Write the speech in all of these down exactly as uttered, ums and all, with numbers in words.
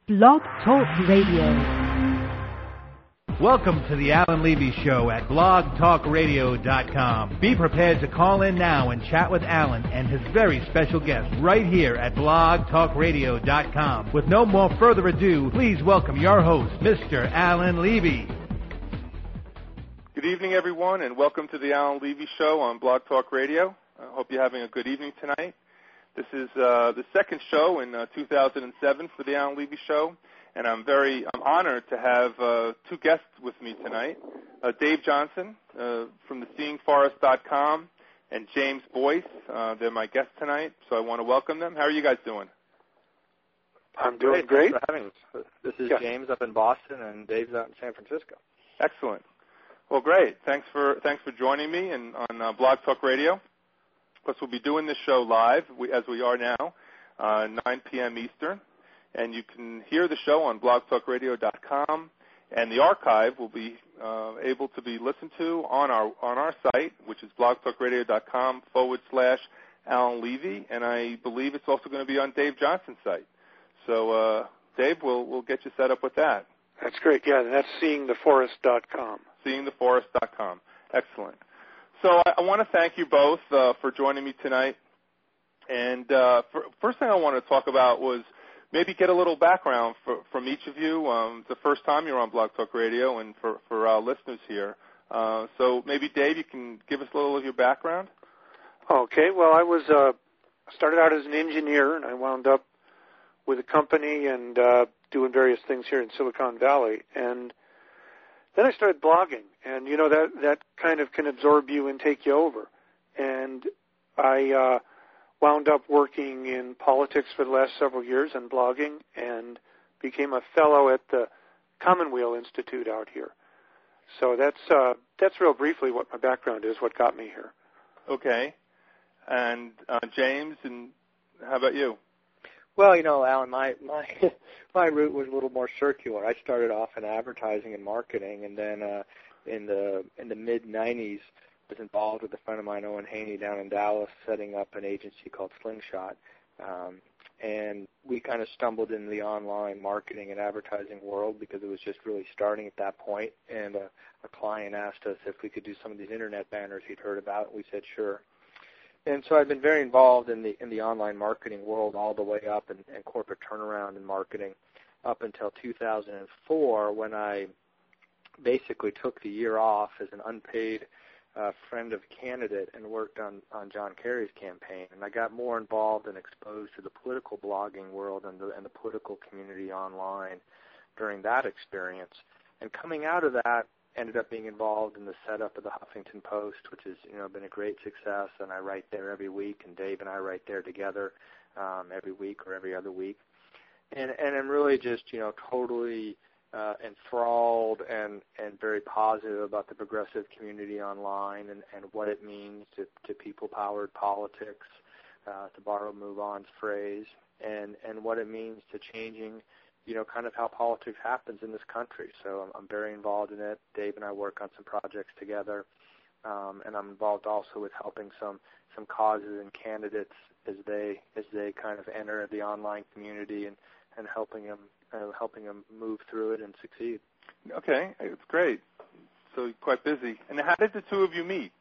Blog Talk Radio. Welcome to the Alan Levy Show at blog talk radio dot com. Be prepared to call in now and chat with Alan and his very special guest right here at blog talk radio dot com. With no more further ado, please welcome your host, Mister Alan Levy. Good evening, everyone, and welcome to the Alan Levy Show on Blog Talk Radio. I hope you're having a good evening tonight. This is uh, the second show in uh, two thousand seven for the Alan Levy Show. And I'm very I'm honored to have uh, two guests with me tonight, uh, Dave Johnson uh, from the seeing forest dot com and James Boyce. Uh, they're my guests tonight, so I want to welcome them. How are you guys doing? I'm doing great. Thanks for having us. This is yeah. James up in Boston, and Dave's out in San Francisco. Excellent. Well, great. Thanks for thanks for joining me and on uh, Blog Talk Radio. Of course, we'll be doing this show live, we, as we are now, uh, nine p.m. Eastern. And you can hear the show on blog talk radio dot com, and the archive will be uh, able to be listened to on our on our site, which is blog talk radio dot com forward slash Alan Levy, and I believe it's also going to be on Dave Johnson's site. So, uh, Dave, we'll we'll get you set up with that. That's great. Yeah, that's seeing the forest dot com. seeing the forest dot com. Excellent. So I, I want to thank you both uh, for joining me tonight. And uh, for, first thing I want to talk about was maybe get a little background for, from each of you. Um, it's the first time you're on Blog Talk Radio, and for, for our listeners here. Uh, so maybe, Dave, you can give us a little of your background. Okay. Well, I was uh, started out as an engineer, and I wound up with a company and uh, doing various things here in Silicon Valley. And then I started blogging, and, you know, that, that kind of can absorb you and take you over. And I... Uh, wound up working in politics for the last several years and blogging, and became a fellow at the Commonweal Institute out here. So that's uh, that's real briefly what my background is, what got me here. Okay. And uh, James, and how about you? Well, you know, Alan, my my my route was a little more circular. I started off in advertising and marketing, and then uh, in the in the mid nineties, was involved with a friend of mine, Owen Haney, down in Dallas, setting up an agency called Slingshot. Um, and we kind of stumbled into the online marketing and advertising world because it was just really starting at that point. And uh, a client asked us if we could do some of these internet banners he'd heard about, and we said sure. And so I've been very involved in the in the online marketing world all the way up and, and corporate turnaround in marketing up until two thousand four, when I basically took the year off as an unpaid Uh, friend of a candidate and worked on, on John Kerry's campaign. And I got more involved and exposed to the political blogging world and the, and the political community online during that experience. And coming out of that, ended up being involved in the setup of the Huffington Post, which has, you know, been a great success. And I write there every week, and Dave and I write there together um, every week or every other week. And, and I'm really just, you know, totally Uh, enthralled and, and very positive about the progressive community online and, and what it means to, to people-powered politics, uh, to borrow MoveOn's phrase, and, and what it means to changing, you know, kind of how politics happens in this country. So I'm, I'm very involved in it. Dave and I work on some projects together, um, and I'm involved also with helping some, some causes and candidates as they as they kind of enter the online community and, and helping them Uh, helping them move through it and succeed. Okay, it's great. So you're quite busy. And how did the two of you meet?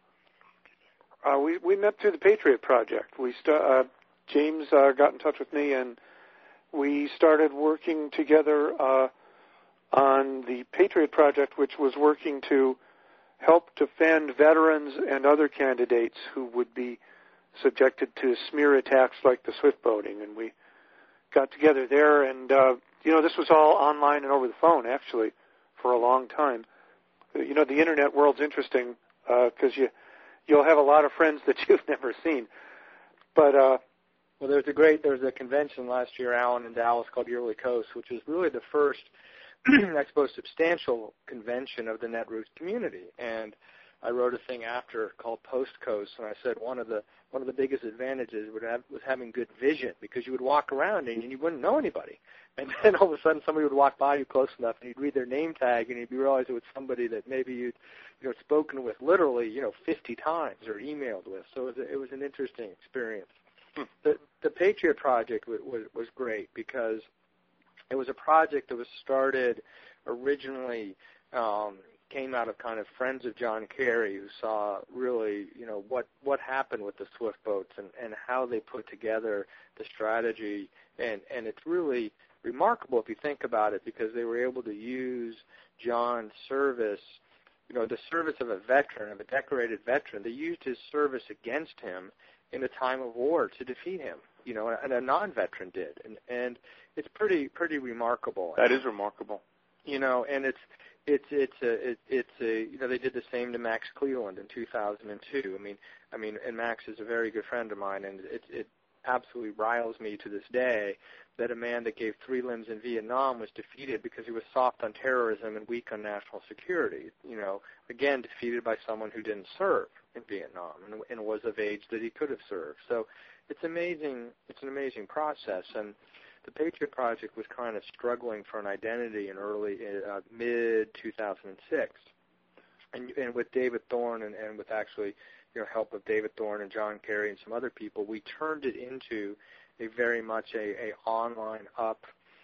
Uh, we, we met through the Patriot Project. We st- uh, James uh, got in touch with me, and we started working together uh, on the Patriot Project, which was working to help defend veterans and other candidates who would be subjected to smear attacks like the Swift boating. And we got together there, and, uh, you know, this was all online and over the phone, actually, for a long time. You know, the Internet world's interesting because uh, you, you'll have a lot of friends that you've never seen. But, uh, well, there's a great, there's a convention last year, Alan, in Dallas called Yearly Coast, which was really the first, I suppose, substantial convention of the Netroots community. And I wrote a thing after called Post Coast, and I said one of the one of the biggest advantages would have, was having good vision, because you would walk around and you wouldn't know anybody, and then all of a sudden somebody would walk by you close enough, and you'd read their name tag, and you'd realize it was somebody that maybe you'd you know spoken with literally you know fifty times or emailed with. So it was, a, it was an interesting experience. Hmm. The the Patriot Project was, was was great because It was a project that was started originally, um, came out of kind of friends of John Kerry who saw really, you know, what, what happened with the Swift boats and, and how they put together the strategy. And, and it's really remarkable if you think about it, because they were able to use John's service, you know, the service of a veteran, of a decorated veteran. They used his service against him in a time of war to defeat him, you know, and a non-veteran did. And, and it's pretty, pretty remarkable. That is remarkable. You know, and it's, it's, it's a, it, it's a, you know, they did the same to Max Cleland in two thousand two. I mean, I mean, and Max is a very good friend of mine, and it, it absolutely riles me to this day that a man that gave three limbs in Vietnam was defeated because he was soft on terrorism and weak on national security. You know, again, defeated by someone who didn't serve in Vietnam and, and was of age that he could have served. So it's amazing. It's an amazing process. And the Patriot Project was kind of struggling for an identity in early, uh, mid two thousand six. And, and with David Thorne and, and with actually, you know, help of David Thorne and John Kerry and some other people, we turned it into a very much a, a online up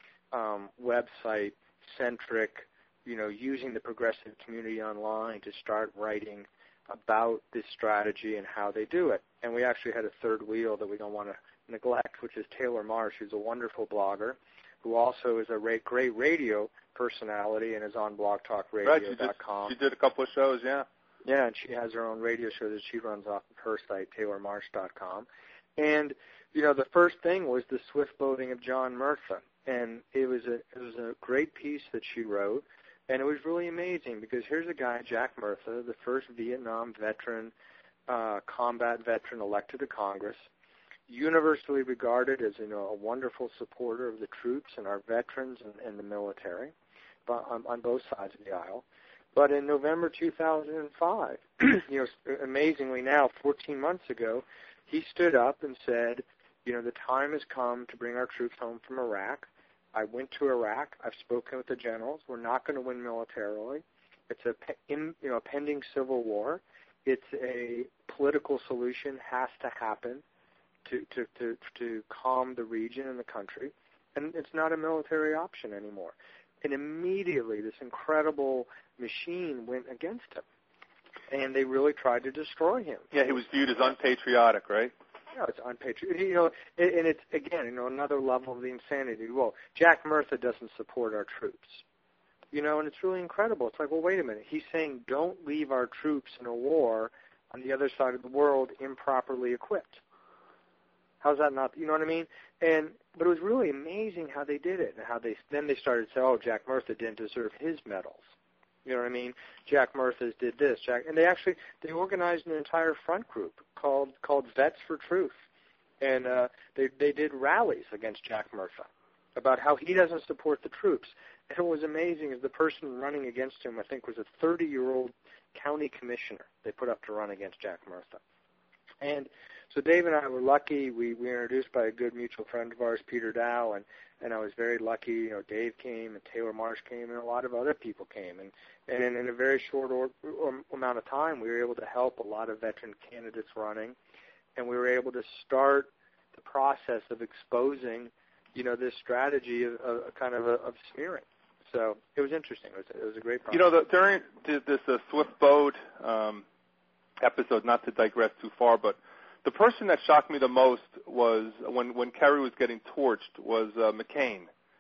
um, website centric, you know, using the progressive community online to start writing about this strategy and how they do it. And we actually had a third wheel that we don't want to neglect, which is Taylor Marsh, who's a wonderful blogger, who also is a great radio personality and is on blog talk radio dot com. Right, she did a couple of shows, yeah. Yeah, and she has her own radio show that she runs off of her site, Taylor Marsh dot com. And, you know, the first thing was the Swift boating of John Murtha. And it was a it was a great piece that she wrote. And it was really amazing because here's a guy, Jack Murtha, the first Vietnam veteran, uh, combat veteran elected to Congress, universally regarded as, you know, a wonderful supporter of the troops and our veterans and, and the military, but on, on both sides of the aisle. But in November two thousand five, you know, amazingly now, fourteen months ago, he stood up and said, you know, the time has come to bring our troops home from Iraq. I went to Iraq. I've spoken with the generals. We're not going to win militarily. It's a in, you know pending civil war. It's a political solution has to happen to, to, to, to calm the region and the country, and it's not a military option anymore. And immediately this incredible machine went against him, and they really tried to destroy him. Yeah, he was viewed as unpatriotic, right? You know, it's unpatriotic. You know, and it's, again, you know, another level of the insanity. Well, Jack Murtha doesn't support our troops. You know, and it's really incredible. It's like, well, wait a minute. He's saying don't leave our troops in a war on the other side of the world improperly equipped. How's that not, you know what I mean? And but it was really amazing how they did it, and how they then they started to say, oh, Jack Murtha didn't deserve his medals. You know what I mean? Jack Murtha's did this, Jack, and they actually they organized an entire front group called called Vets for Truth, and uh, they they did rallies against Jack Murtha about how he doesn't support the troops. And what was amazing is the person running against him, I think, was a thirty-year-old county commissioner they put up to run against Jack Murtha. And so Dave and I were lucky. We, we were introduced by a good mutual friend of ours, Peter Dow, and, and I was very lucky. You know, Dave came, and Taylor Marsh came, and a lot of other people came. And, and in, in a very short or, or amount of time, we were able to help a lot of veteran candidates running, and we were able to start the process of exposing, you know, this strategy of, of, of kind of a, of smearing. So it was interesting. It was, it was a great process. You know, the, during this uh, Swift boat um, episode, not to digress too far, but the person that shocked me the most was when, when Kerry was getting torched was uh, McCain.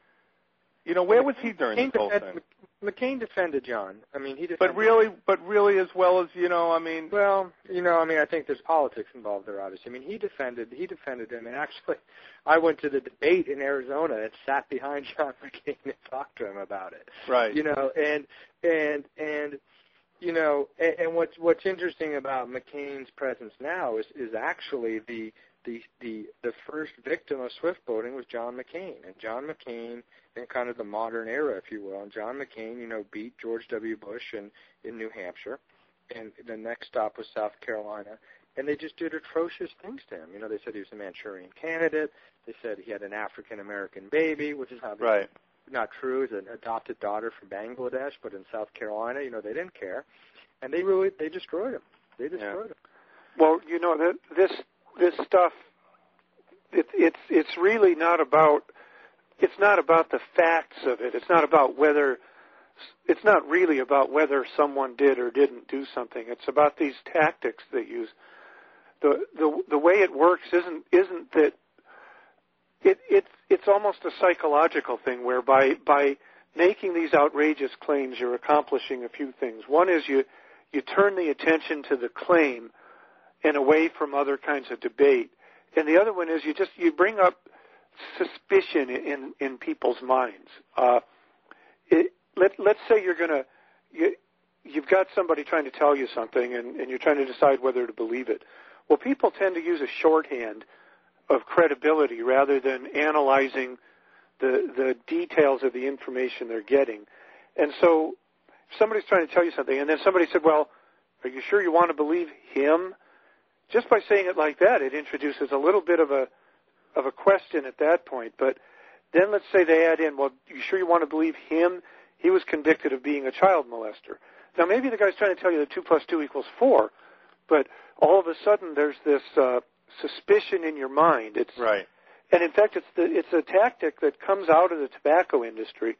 You know, where was he during McCain this whole defended, thing? McCain defended John. I mean, he defended. But really, but really, as well as you know, I mean. Well, you know, I mean, I think there's politics involved there, obviously. I mean, he defended, he defended him, and actually, I went to the debate in Arizona and sat behind John McCain and talked to him about it. Right. You know, and and and. You know, and, and what's what's interesting about McCain's presence now is, is actually the, the the the first victim of swift boating was John McCain, and John McCain in kind of the modern era, if you will. And John McCain, you know, beat George W. Bush in, in New Hampshire, and the next stop was South Carolina, and they just did atrocious things to him. You know, they said he was a Manchurian candidate. They said he had an African American baby, which is obviously right. not true. He's an adopted daughter from Bangladesh, but in South Carolina, you know, they didn't care, and they really they destroyed him. They destroyed yeah. him. Well, you know that this this stuff, it, it's it's really not about it's not about the facts of it. It's not about whether it's not really about whether someone did or didn't do something. It's about these tactics they use. The the the way it works isn't isn't that it it's it's almost a psychological thing where by by making these outrageous claims you're accomplishing a few things. One is you you turn the attention to the claim and away from other kinds of debate. And the other one is you just you bring up suspicion in in people's minds. Uh, it, let let's say you're gonna you you've got somebody trying to tell you something and, and you're trying to decide whether to believe it. Well, people tend to use a shorthand of credibility rather than analyzing the the details of the information they're getting. And so if somebody's trying to tell you something and then somebody said, well, are you sure you want to believe him? Just by saying it like that, it introduces a little bit of a of a question at that point. But then let's say they add in, well, you sure you want to believe him? He was convicted of being a child molester. Now, maybe the guy's trying to tell you that two plus two equals four, but all of a sudden there's this uh, suspicion in your mind. It's right. And in fact, it's the it's a tactic that comes out of the tobacco industry.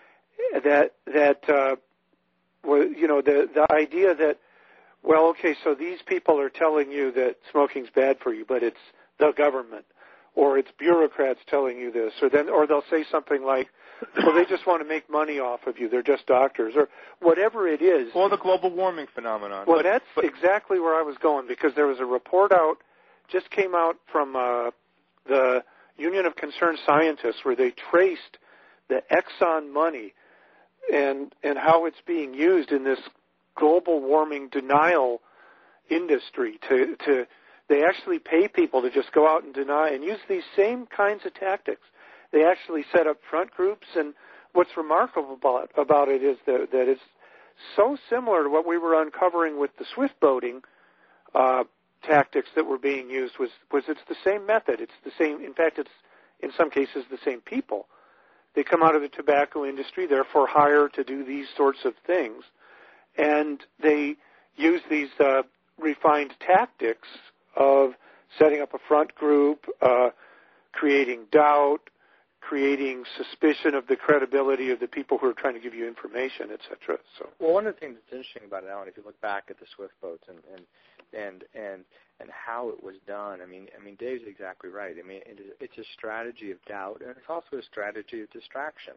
That that uh, well, you know, the the idea that, well, okay, so these people are telling you that smoking's bad for you, but it's the government, or it's bureaucrats telling you this, or then, or they'll say something like, well, they just want to make money off of you. They're just doctors, or whatever it is. Or the global warming phenomenon. Well, but, that's but, exactly where I was going, because there was a report out, just came out from uh, the Union of Concerned Scientists, where they traced the Exxon money and and how it's being used in this global warming denial industry. To to they actually pay people to just go out and deny and use these same kinds of tactics. They actually set up front groups, and what's remarkable about, about it is that, that it's so similar to what we were uncovering with the swift boating uh, tactics that were being used. Was was it's the same method. It's the same. In fact, it's in some cases the same people. They come out of the tobacco industry, therefore hire to do these sorts of things, and they use these uh, refined tactics of setting up a front group, uh, creating doubt, creating suspicion of the credibility of the people who are trying to give you information, et cetera. So, well, one of the things that's interesting about it, Alan, if you look back at the swift boats and and and and, and how it was done, I mean, I mean, Dave's exactly right. I mean, it is, it's a strategy of doubt, and it's also a strategy of distraction.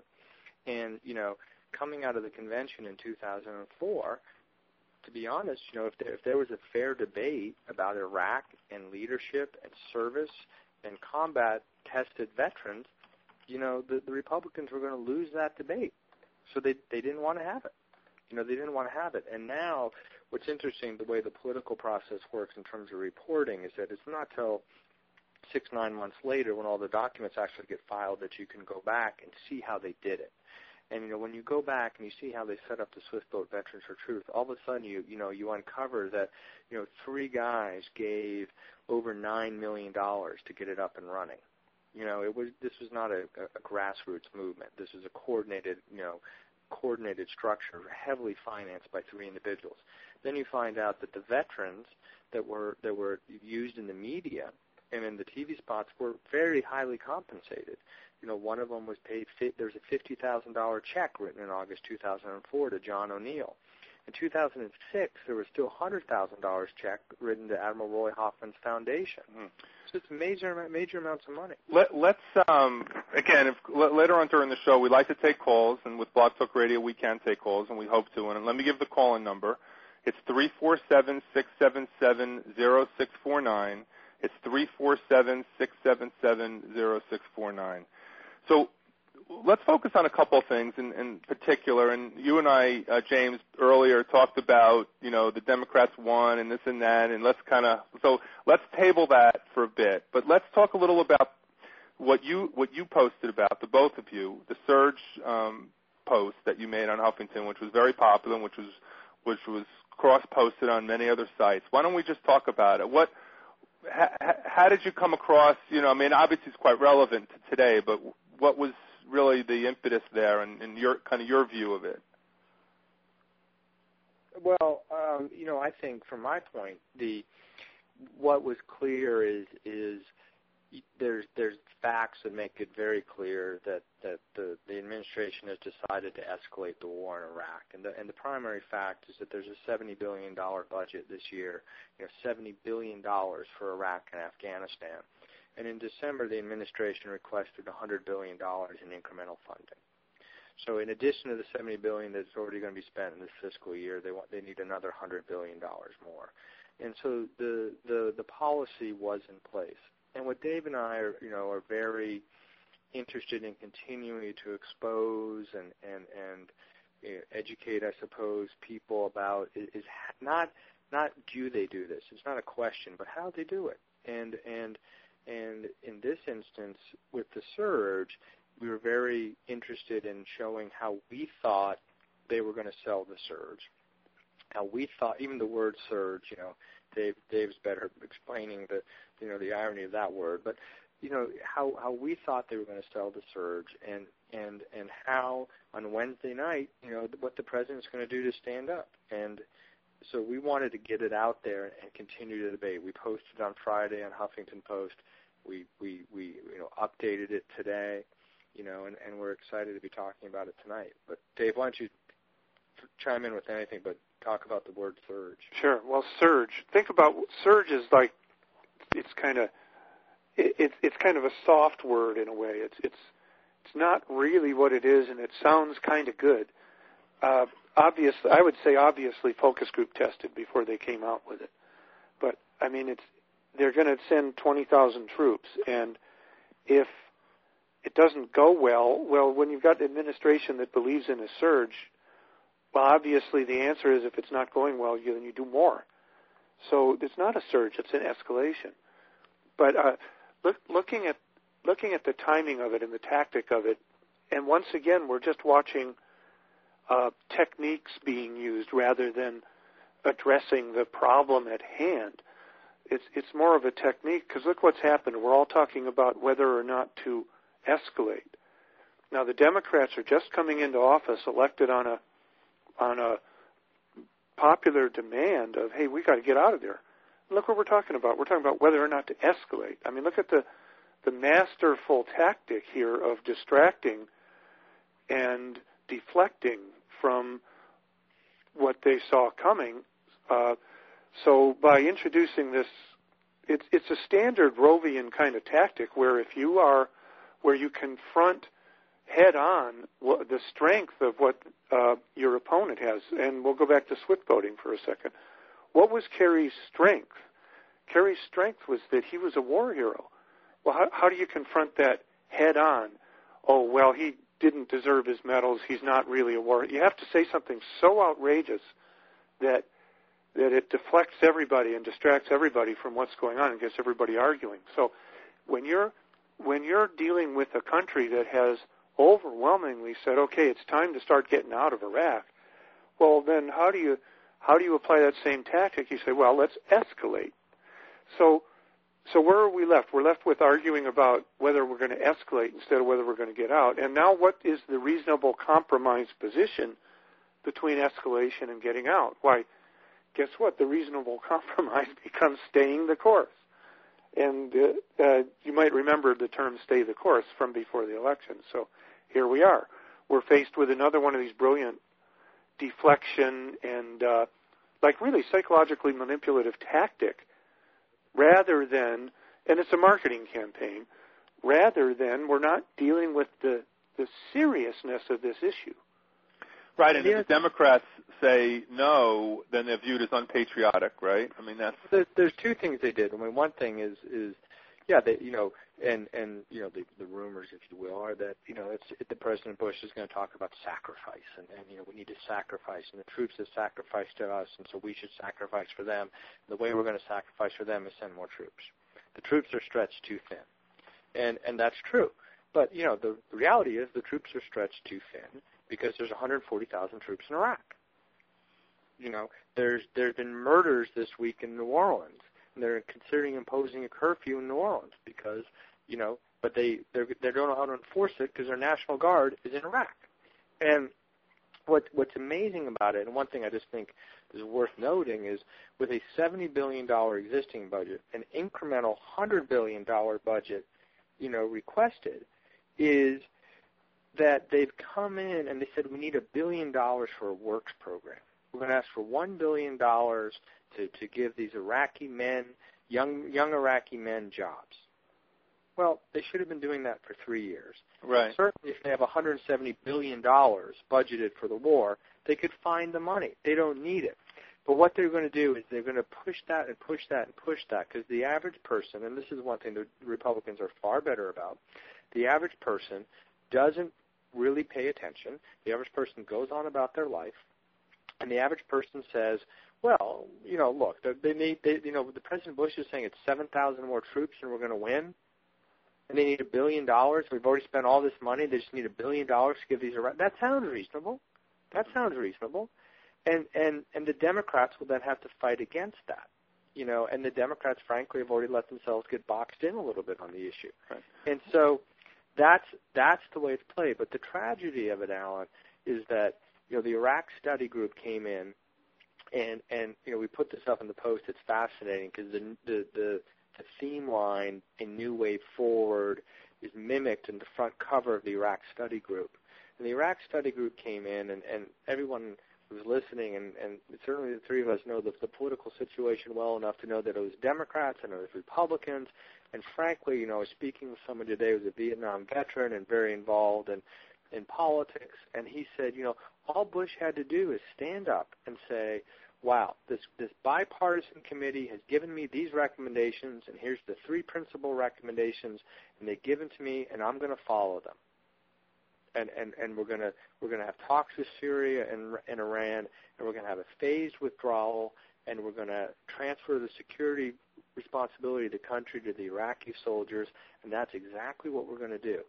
And you know, coming out of the convention in two thousand four, to be honest, you know, if there, if there was a fair debate about Iraq and leadership and service and combat-tested veterans, you know, the, the Republicans were going to lose that debate. So they they didn't want to have it. You know, they didn't want to have it. And now what's interesting, the way the political process works in terms of reporting, is that it's not till six, nine months later when all the documents actually get filed that you can go back and see how they did it. And, you know, when you go back and you see how they set up the Swift Boat Veterans for Truth, all of a sudden you, you know, you uncover that, you know, three guys gave over nine million dollars to get it up and running. You know, it was this was not a, a grassroots movement. This was a coordinated, you know, coordinated structure, heavily financed by three individuals. Then you find out that the veterans that were that were used in the media and in the T V spots were very highly compensated. You know, one of them was paid. There's a fifty thousand dollars check written in August two thousand four to John O'Neill. In two thousand six, there was still one hundred thousand dollars check written to Admiral Roy Hoffman's foundation. Mm. So it's major, major amounts of money. Let, let's um, again, if, l- later on during the show, we like to take calls, and with Blog Talk Radio, we can take calls, and we hope to. And let me give the call-in number. It's three four seven, six seven seven, zero six four nine. It's three four seven, six seven seven, zero six four nine. So let's focus on a couple of things in, in particular. And you and I, uh, James, earlier talked about, you know, the Democrats won and this and that, and let's kind of so let's table that for a bit. But let's talk a little about what you what you posted about, the both of you, the Surge um, post that you made on Huffington, which was very popular, which was which was cross-posted on many other sites. Why don't we just talk about it? What how, how did you come across? You know, I mean, obviously it's quite relevant to today, but what was really the impetus there and, and your kind of your view of it? Well, um, you know, I think from my point, the what was clear is is there's there's facts that make it very clear that, that the, the administration has decided to escalate the war in Iraq. And the, and the primary fact is that there's a seventy billion dollars budget this year, you know, seventy billion dollars for Iraq and Afghanistan. And in December, the administration requested one hundred billion dollars in incremental funding. So in addition to the seventy billion dollars that's already going to be spent in this fiscal year, they want they need another one hundred billion dollars more. And so the, the, the policy was in place. And what Dave and I are, you know, are very interested in continuing to expose and, and, and you know, educate, I suppose, people about is, is not not do they do this. It's not a question, but how they do it. And and and in this instance, with the surge, we were very interested in showing how we thought they were going to sell the surge. How we thought, even the word surge, you know, Dave Dave's better explaining the, you know, the irony of that word. But, you know, how how we thought they were going to sell the surge, and and and how on Wednesday night, you know, what the president's going to do to stand up. And so we wanted to get it out there and continue the debate. We posted on Friday on Huffington Post. We we we you know updated it today, you know, and, and we're excited to be talking about it tonight. But Dave, why don't you chime in with anything but talk about the word surge? Sure. Well, surge. Think about surge is like it's kind of it, it's it's kind of a soft word in a way. It's it's it's not really what it is, and it sounds kind of good. Uh, obviously, I would say obviously focus group tested before they came out with it. But I mean, it's they're going to send twenty thousand troops, and if it doesn't go well, well, when you've got an administration that believes in a surge, well, obviously the answer is if it's not going well, you, then you do more. So it's not a surge; it's an escalation. But uh, look, looking at looking at the timing of it and the tactic of it, and once again, we're just watching uh, techniques being used rather than addressing the problem at hand. It's it's more of a technique, because look what's happened. We're all talking about whether or not to escalate. Now, the Democrats are just coming into office, elected on a on a popular demand of, hey, we got to get out of there. And look what we're talking about. We're talking about whether or not to escalate. I mean, look at the the masterful tactic here of distracting and deflecting from what they saw coming. Uh, so by introducing this, it's it's a standard Rovian kind of tactic where if you are, where you confront head on the strength of what uh, your opponent has. And we'll go back to swift boating for a second. What was Kerry's strength? Kerry's strength was that he was a war hero. Well, how, how do you confront that head on? Oh, well, he didn't deserve his medals. He's not really a war hero. You have to say something so outrageous that that it deflects everybody and distracts everybody from what's going on and gets everybody arguing. So when you're when you're dealing with a country that has overwhelmingly said, okay, it's time to start getting out of Iraq, well, then how do you how do you apply that same tactic? You say, well, let's escalate. So so where are we left? We're left with arguing about whether we're going to escalate instead of whether we're going to get out. And now what is the reasonable compromise position between escalation and getting out? Why, guess what? The reasonable compromise becomes staying the course. And uh, uh, you might remember the term stay the course from before the election. So here we are. We're faced with another one of these brilliant deflection and uh, like really psychologically manipulative tactic rather than, and it's a marketing campaign, rather than we're not dealing with the, the seriousness of this issue. Right, and if the Democrats say no, then they're viewed as unpatriotic, right? I mean, that's there's, there's two things they did. I mean, one thing is is yeah, they you know, and and you know the the rumors, if you will, are that you know it's it, the President Bush is going to talk about sacrifice, and, and you know we need to sacrifice, and the troops have sacrificed to us, and so we should sacrifice for them. And the way we're going to sacrifice for them is send more troops. The troops are stretched too thin, and and that's true. But you know the, the reality is the troops are stretched too thin because there's one hundred forty thousand troops in Iraq. You know, there's there's been murders this week in New Orleans, and they're considering imposing a curfew in New Orleans because, you know, but they they're, they don't know how to enforce it because their National Guard is in Iraq. And what, what's amazing about it, and one thing I just think is worth noting, is with a seventy billion dollars existing budget, an incremental one hundred billion dollars budget, you know, requested, is that they've come in and they said we need a billion dollars for a works program. We're going to ask for one billion dollars to, to give these Iraqi men, young young Iraqi men, jobs. Well, they should have been doing that for three years. Right. Certainly, if they have one hundred seventy billion dollars budgeted for the war, they could find the money. They don't need it. But what they're going to do is they're going to push that and push that and push that, because the average person, and this is one thing the Republicans are far better about, the average person doesn't really pay attention. The average person goes on about their life, and the average person says, well, you know, look, they need, they, you know, the President Bush is saying it's seven thousand more troops and we're going to win, and they need a billion dollars. We've already spent all this money. They just need a billion dollars to give these around. That sounds reasonable. That sounds reasonable. And, and, and the Democrats will then have to fight against that. You know, and the Democrats, frankly, have already let themselves get boxed in a little bit on the issue. Right. And so that's that's the way it's played. But the tragedy of it, Alan, is that, you know, the Iraq study group came in, and, and you know, we put this up in the Post. It's fascinating because the, the, the, the theme line, A New Way Forward, is mimicked in the front cover of the Iraq study group. And the Iraq study group came in, and, and everyone who's listening, and, and certainly the three of us know the, the political situation well enough to know that it was Democrats and it was Republicans. And frankly, you know, I was speaking with someone today who was a Vietnam veteran and very involved in, in politics, and he said, you know, all Bush had to do is stand up and say, wow, this, this bipartisan committee has given me these recommendations, and here's the three principal recommendations, and they've given to me, and I'm going to follow them. And, and, and we're going to we're going to have talks with Syria and, and Iran, and we're going to have a phased withdrawal, and we're going to transfer the security responsibility of the country to the Iraqi soldiers, and that's exactly what we're going to do.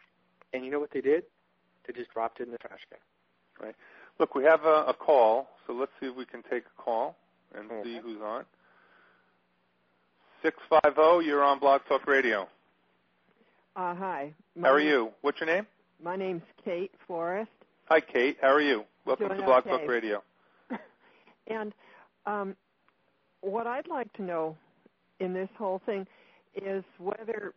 And you know what they did? They just dropped it in the trash can. Right. Look, we have a, a call, so let's see if we can take a call and Okay. see who's on. six five zero, you're on Blog Talk Radio. Uh, hi. My How are name- you? What's your name? My name's Kate Forrest. Hi, Kate. How are you? Welcome Doing to Blog okay. Talk Radio. And um, what I'd like to know in this whole thing is whether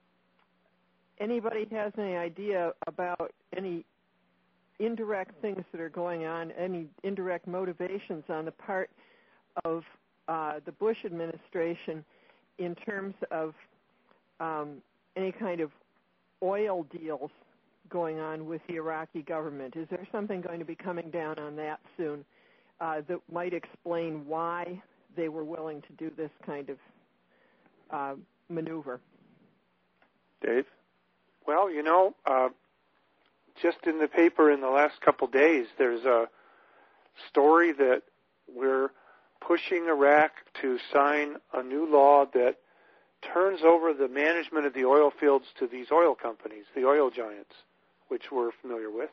anybody has any idea about any indirect things that are going on, any indirect motivations on the part of uh, the Bush administration in terms of um, any kind of oil deals going on with the Iraqi government. Is there something going to be coming down on that soon uh, that might explain why they were willing to do this kind of uh, maneuver? Dave? Well, you know, uh, just in the paper in the last couple days, there's a story that we're pushing Iraq to sign a new law that turns over the management of the oil fields to these oil companies, the oil giants, which we're familiar with.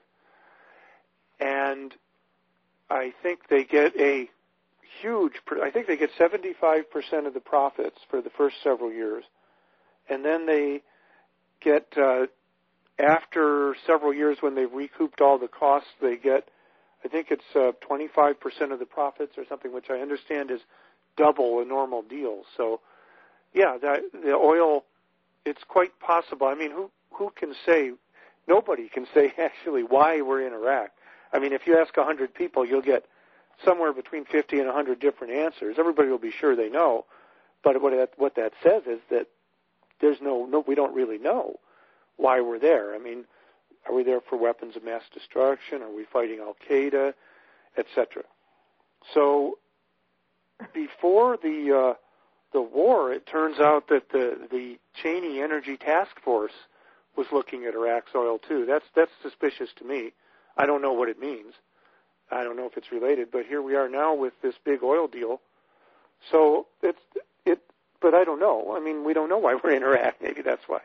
And I think they get a huge, I think they get seventy-five percent of the profits for the first several years. And then they get, uh, after several years when they've recouped all the costs, they get, I think it's uh, twenty-five percent of the profits or something, which I understand is double a normal deal. So, yeah, the, the oil, it's quite possible. I mean, who who can say, nobody can say actually why we're in Iraq. I mean, if you ask one hundred people, you'll get somewhere between fifty and one hundred different answers. Everybody will be sure they know. But what that, what that says is that there's no, no, we don't really know why we're there. I mean, are we there for weapons of mass destruction? Are we fighting Al-Qaeda, et cetera? So before the uh, the war, it turns out that the the Cheney Energy Task Force was looking at Iraq's oil too. That's that's suspicious to me. I don't know what it means. I don't know if it's related, but here we are now with this big oil deal. So it's it, but I don't know. I mean, we don't know why we're in Iraq. Maybe that's why.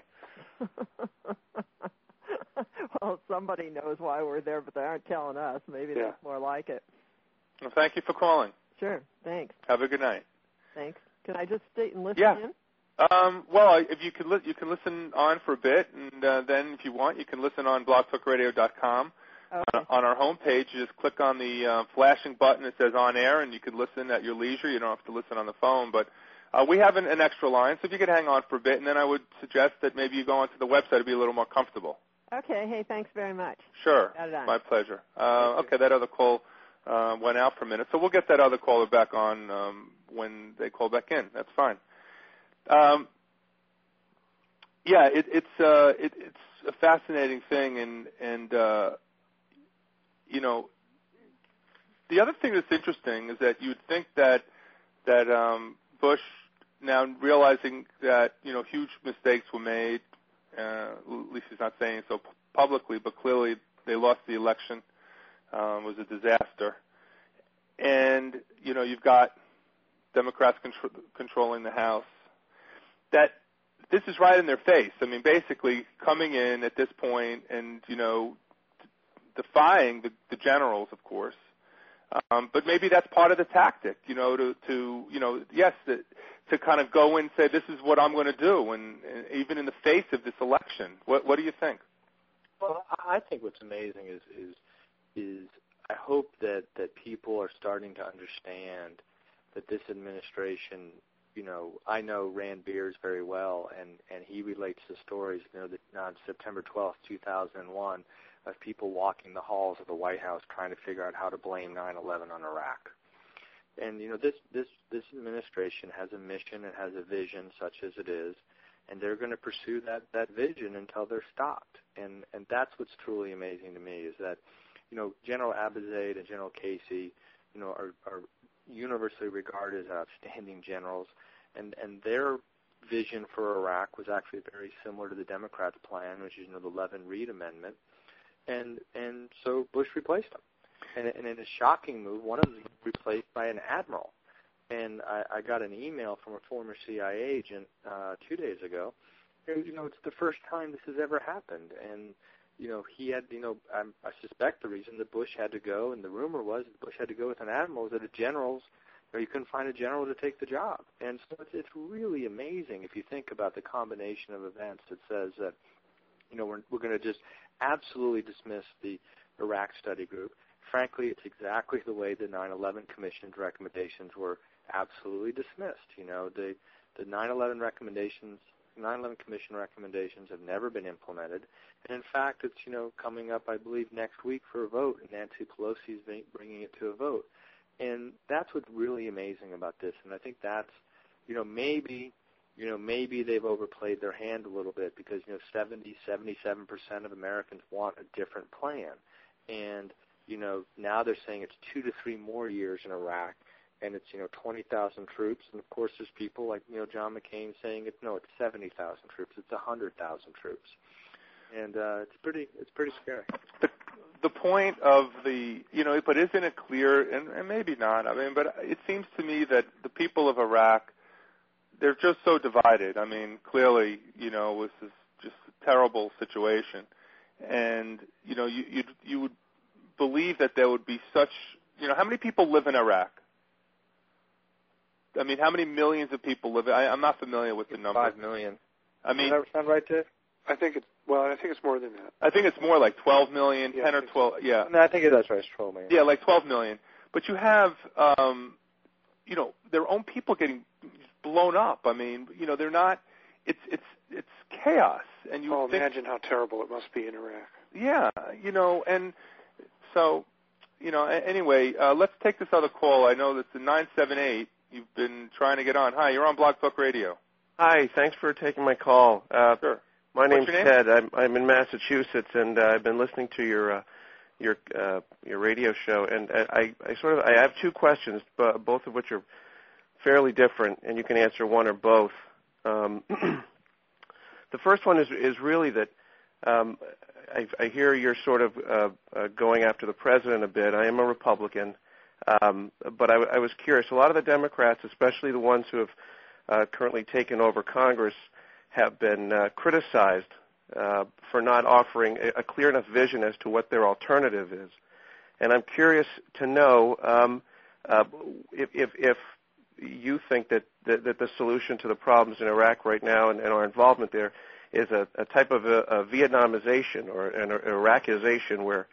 Well, somebody knows why we're there, but they aren't telling us. Maybe Yeah. that's more like it. Well, thank you for calling. Sure. Thanks. Have a good night. Thanks. Can I just stay and listen Yeah. in? Um, well, if you could, li- you can listen on for a bit, and uh, then if you want, you can listen on blog talk radio dot com Okay. on, on our homepage. You just click on the uh, flashing button that says on air, and you can listen at your leisure. You don't have to listen on the phone. But uh, we have an, an extra line, so if you could hang on for a bit, and then I would suggest that maybe you go onto the website to be a little more comfortable. Okay. Hey, thanks very much. Sure. My pleasure. Uh, okay, that other call uh, went out for a minute, so we'll get that other caller back on um, when they call back in. That's fine. Um, yeah, it, it's uh, it, it's a fascinating thing, and and uh, you know, the other thing that's interesting is that you'd think that that um, Bush, now realizing that you know huge mistakes were made, uh, at least he's not saying so publicly, but clearly they lost the election, um, was a disaster, and you know you've got Democrats contr- controlling the House. That this is right in their face. I mean, basically coming in at this point and, you know, defying the, the generals, of course. Um, but maybe that's part of the tactic, you know, to, to you know, yes, to, to kind of go and say, this is what I'm going to do, and, and even in the face of this election. What, what do you think? Well, I think what's amazing is, is, is I hope that, that people are starting to understand that this administration, you know, I know Rand Beers very well, and, and he relates the stories, you know, that on September twelfth, two thousand one, of people walking the halls of the White House trying to figure out how to blame nine eleven on Iraq. And, you know, this, this, this administration has a mission and has a vision such as it is, and they're going to pursue that, that vision until they're stopped. And, and that's what's truly amazing to me is that, you know, General Abizaid and General Casey, you know, are, are universally regarded as outstanding generals, and, and their vision for Iraq was actually very similar to the Democrats' plan, which is, you know, the Levin-Reed Amendment, and and so Bush replaced them. And, and in a shocking move, one of them was replaced by an admiral. And I, I got an email from a former C I A agent uh, two days ago. And, you know, it's the first time this has ever happened, and you know, he had, you know, I, I suspect the reason that Bush had to go, and the rumor was that Bush had to go with an admiral, was that the generals, or you couldn't find a general to take the job. And so it's, it's really amazing if you think about the combination of events that says that, you know, we're, we're going to just absolutely dismiss the Iraq study group. Frankly, it's exactly the way the nine eleven Commission's recommendations were absolutely dismissed. You know, the, the nine eleven recommendations nine eleven Commission recommendations have never been implemented. And in fact, it's, you know, coming up, I believe, next week for a vote, and Nancy Pelosi is bringing it to a vote. And that's what's really amazing about this. And I think that's, you know, maybe, you know, maybe they've overplayed their hand a little bit because, you know, seventy, seventy-seven percent of Americans want a different plan. And, you know, now they're saying it's two to three more years in Iraq, and it's, you know, twenty thousand troops. And, of course, there's people like, you know, John McCain saying, it's no, it's seventy thousand troops. It's one hundred thousand troops. And uh, it's pretty it's pretty scary. The, the point of the, you know, but isn't it clear, and, and maybe not, I mean, but it seems to me that the people of Iraq, they're just so divided. I mean, clearly, you know, this is just a terrible situation. And, you know, you you'd, you would believe that there would be such, you know, how many people live in Iraq? I mean, how many millions of people live? I, I'm not familiar with the number. Five million. I mean, does that sound right, Dave? I think it's well. I think it's more than that. I think it's more like twelve million, yeah, ten or twelve. So. Yeah. No, I think that's right. It's twelve million. Yeah, like twelve million. But you have, um, you know, their own people getting blown up. I mean, you know, they're not. It's it's it's chaos. And you oh, think, imagine how terrible it must be in Iraq. Yeah, you know, and so, you know, anyway, uh, let's take this other call. I know that's the nine seven eight. You've been trying to get on. Hi, you're on Blog Talk Radio. Hi, thanks for taking my call. Uh, sure. My What's name's your name? Ted. I'm, I'm in Massachusetts, and uh, I've been listening to your uh, your uh, your radio show. And I, I sort of I have two questions, but both of which are fairly different, and you can answer one or both. Um, the first one is is really that um, I, I hear you're sort of uh, uh, going after the president a bit. I am a Republican. Um, but I, I was curious. A lot of the Democrats, especially the ones who have uh, currently taken over Congress, have been uh, criticized uh, for not offering a, a clear enough vision as to what their alternative is. And I'm curious to know um, uh, if, if, if you think that, that, that the solution to the problems in Iraq right now and, and our involvement there is a, a type of a, a Vietnamization or an Iraqization where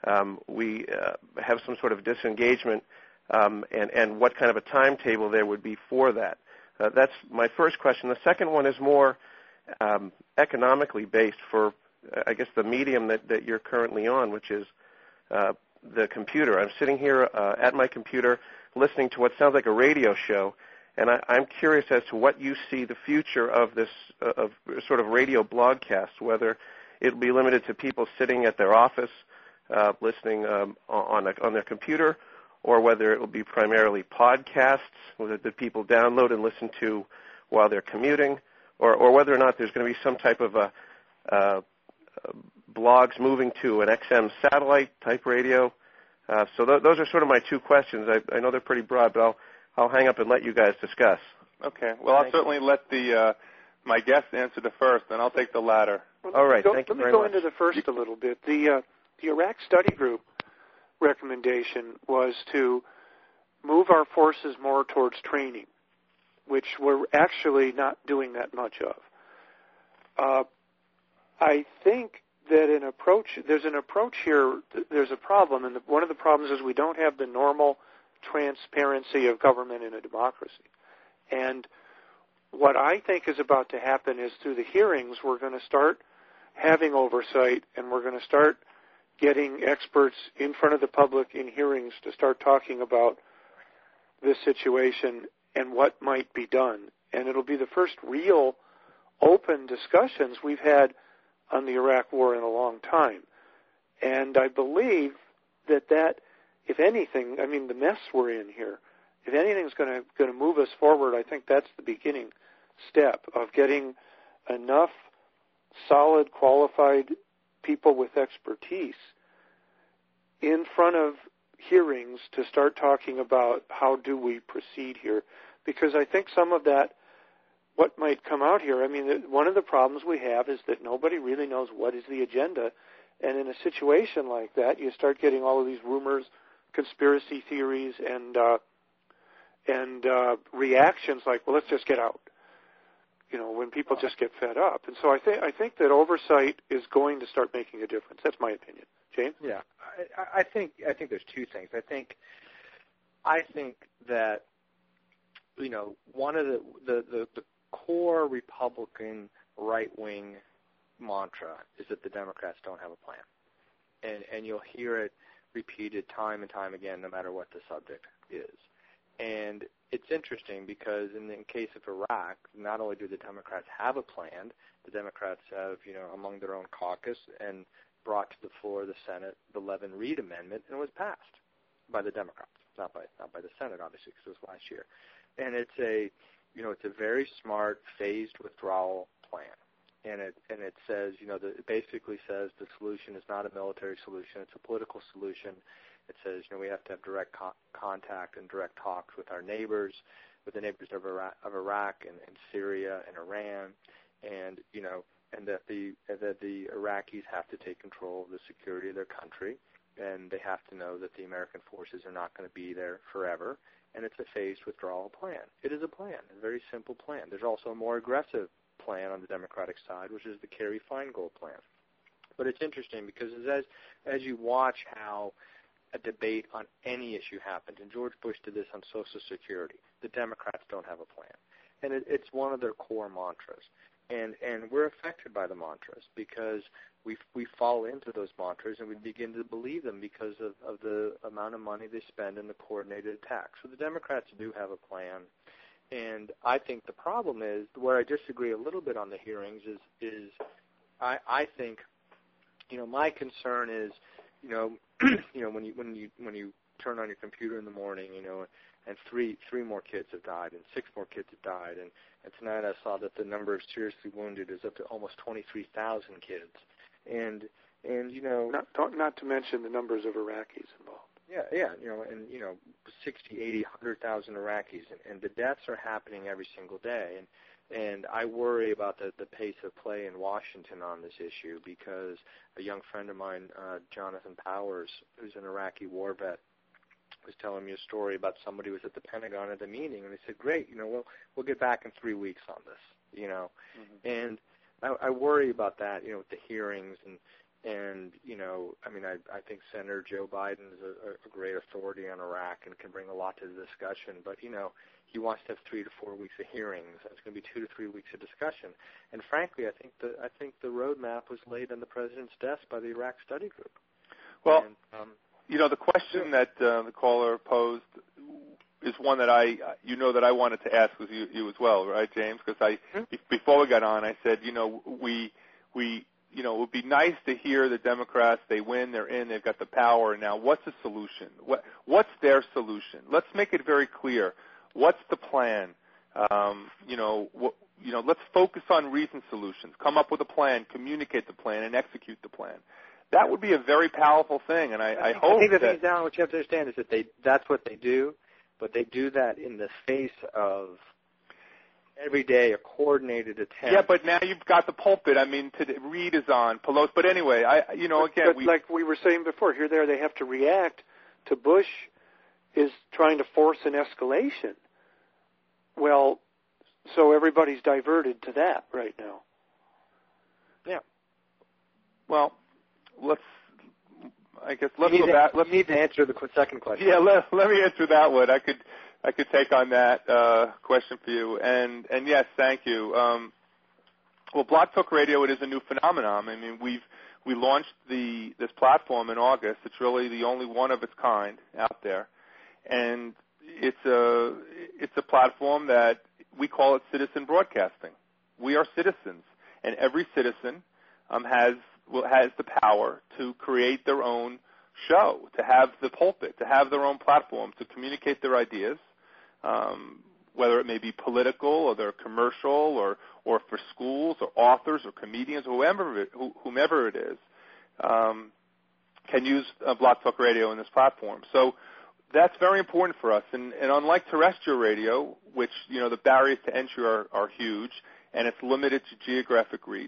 um, we uh, have some sort of disengagement, um, and, and what kind of a timetable there would be for that. Uh, that's my first question. The second one is more um, economically based for, uh, I guess, the medium that, that you're currently on, which is uh, the computer. I'm sitting here uh, at my computer listening to what sounds like a radio show, and I, I'm curious as to what you see the future of this uh, of sort of radio broadcast, whether it'll be limited to people sitting at their office uh, listening um, on, a, on their computer, or whether it will be primarily podcasts that people download and listen to while they're commuting, or, or whether or not there's going to be some type of a, uh, blogs moving to an X M satellite type radio. Uh, so th- those are sort of my two questions. I, I know they're pretty broad, but I'll, I'll hang up and let you guys discuss. Okay. Well, I'll Thank certainly you. let the uh, my guest answer the first, and I'll take the latter. Well, All right. Go, Thank you let me very go much. into the first a little bit. The uh, the Iraq Study Group recommendation was to move our forces more towards training, which we're actually not doing that much of. Uh, I think that an approach, there's an approach here, there's a problem, and the, one of the problems is we don't have the normal transparency of government in a democracy. And what I think is about to happen is through the hearings, we're going to start having oversight, and we're going to start getting experts in front of the public in hearings to start talking about this situation and what might be done. And it'll be the first real open discussions we've had on the Iraq War in a long time. And I believe that that, if anything, I mean, the mess we're in here, if anything's going to going to move us forward, I think that's the beginning step of getting enough solid, qualified people with expertise in front of hearings to start talking about how do we proceed here. Because I think some of that, what might come out here, I mean, one of the problems we have is that nobody really knows what is the agenda. And in a situation like that, you start getting all of these rumors, conspiracy theories, and uh, and uh, reactions like, well, let's just get out. You know, when people just get fed up. And so I think I think that oversight is going to start making a difference. That's my opinion. James? Yeah, I, I think I think there's two things. I think I think that you know one of the the, the, the core Republican right-wing mantra is that the Democrats don't have a plan, and and you'll hear it repeated time and time again, no matter what the subject is. And it's interesting because in the case of Iraq, not only do the Democrats have a plan, the Democrats have, you know, among their own caucus and brought to the floor of the Senate the Levin-Reed Amendment, and it was passed by the Democrats, not by not by the Senate, obviously, because it was last year. And it's a, you know, it's a very smart phased withdrawal plan. And it and it says, you know, the, it basically says the solution is not a military solution; it's a political solution. It says, you know, we have to have direct co- contact and direct talks with our neighbors, with the neighbors of Iraq, of Iraq and, and Syria and Iran, and you know, and that the that the Iraqis have to take control of the security of their country, and they have to know that the American forces are not going to be there forever. And it's a phased withdrawal plan. It is a plan, a very simple plan. There's also a more aggressive plan on the Democratic side, which is the Kerry Feingold plan. But it's interesting because as as you watch how a debate on any issue happened, and George Bush did this on Social Security, the Democrats don't have a plan. And it, it's one of their core mantras. And and we're affected by the mantras because we we fall into those mantras and we begin to believe them because of, of the amount of money they spend in the coordinated attacks. So the Democrats do have a plan. And I think the problem is, where I disagree a little bit on the hearings is, is I, I think, you know, my concern is, you know, you know, when you when you when you turn on your computer in the morning, you know, and three three more kids have died, and six more kids have died, and, and tonight I saw that the number of seriously wounded is up to almost twenty-three thousand kids, and and you know, Not, don't, not to mention the numbers of Iraqis involved. yeah, yeah, you know, and you know, sixty, eighty, one hundred thousand Iraqis, and, and the deaths are happening every single day, and and I worry about the, the pace of play in Washington on this issue because a young friend of mine, uh, Jonathan Powers, who's an Iraqi war vet, was telling me a story about somebody who was at the Pentagon at a meeting, and they said, "Great, you know, we'll we'll get back in three weeks on this," you know, mm-hmm. and I, I worry about that, you know, with the hearings and And, you know, I mean, I, I think Senator Joe Biden is a, a great authority on Iraq and can bring a lot to the discussion. But, you know, he wants to have three to four weeks of hearings. It's going to be two to three weeks of discussion. And frankly, I think the I think the roadmap was laid on the president's desk by the Iraq Study Group. Well, and, um, you know, the question that uh, the caller posed is one that I, you know, that I wanted to ask with you, you as well, right, James? Because I, mm-hmm. before we got on, I said, you know, we we. You know, it would be nice to hear the Democrats, they win, they're in, they've got the power. Now, what's the solution? What, what's their solution? Let's make it very clear. What's the plan? Um, you know, what, you know, let's focus on reasoned solutions. Come up with a plan, communicate the plan, and execute the plan. That would be a very powerful thing, and I, I, I hope I think the that... thing, Alan, what you have to understand is that they that's what they do, but they do that in the face of every day a coordinated attempt. Yeah, but now you've got the pulpit. I mean, today, Reid is on, Pelosi. But anyway, I, you know, again, but we, like we were saying before, here, there, they have to react to Bush is trying to force an escalation. Well, so everybody's diverted to that right now. Yeah. Well, let's. I guess let's you go to, back. Let's you need to answer the second question. Yeah, let, let me answer that one. I could. I could take on that uh, question for you, and and yes, thank you. Um, well, Blog Talk Radio, it is a new phenomenon. I mean, we've we launched the this platform in August. It's really the only one of its kind out there, and it's a it's a platform that we call it citizen broadcasting. We are citizens, and every citizen um, has will, has the power to create their own show, to have the pulpit, to have their own platform, to communicate their ideas. Um, whether it may be political or they're commercial or, or for schools or authors or comedians or whoever it, whomever it is, um, can use uh, Blog Talk Radio in this platform. So that's very important for us. And, and unlike terrestrial radio, which, you know, the barriers to entry are, are huge and it's limited to geographic reach,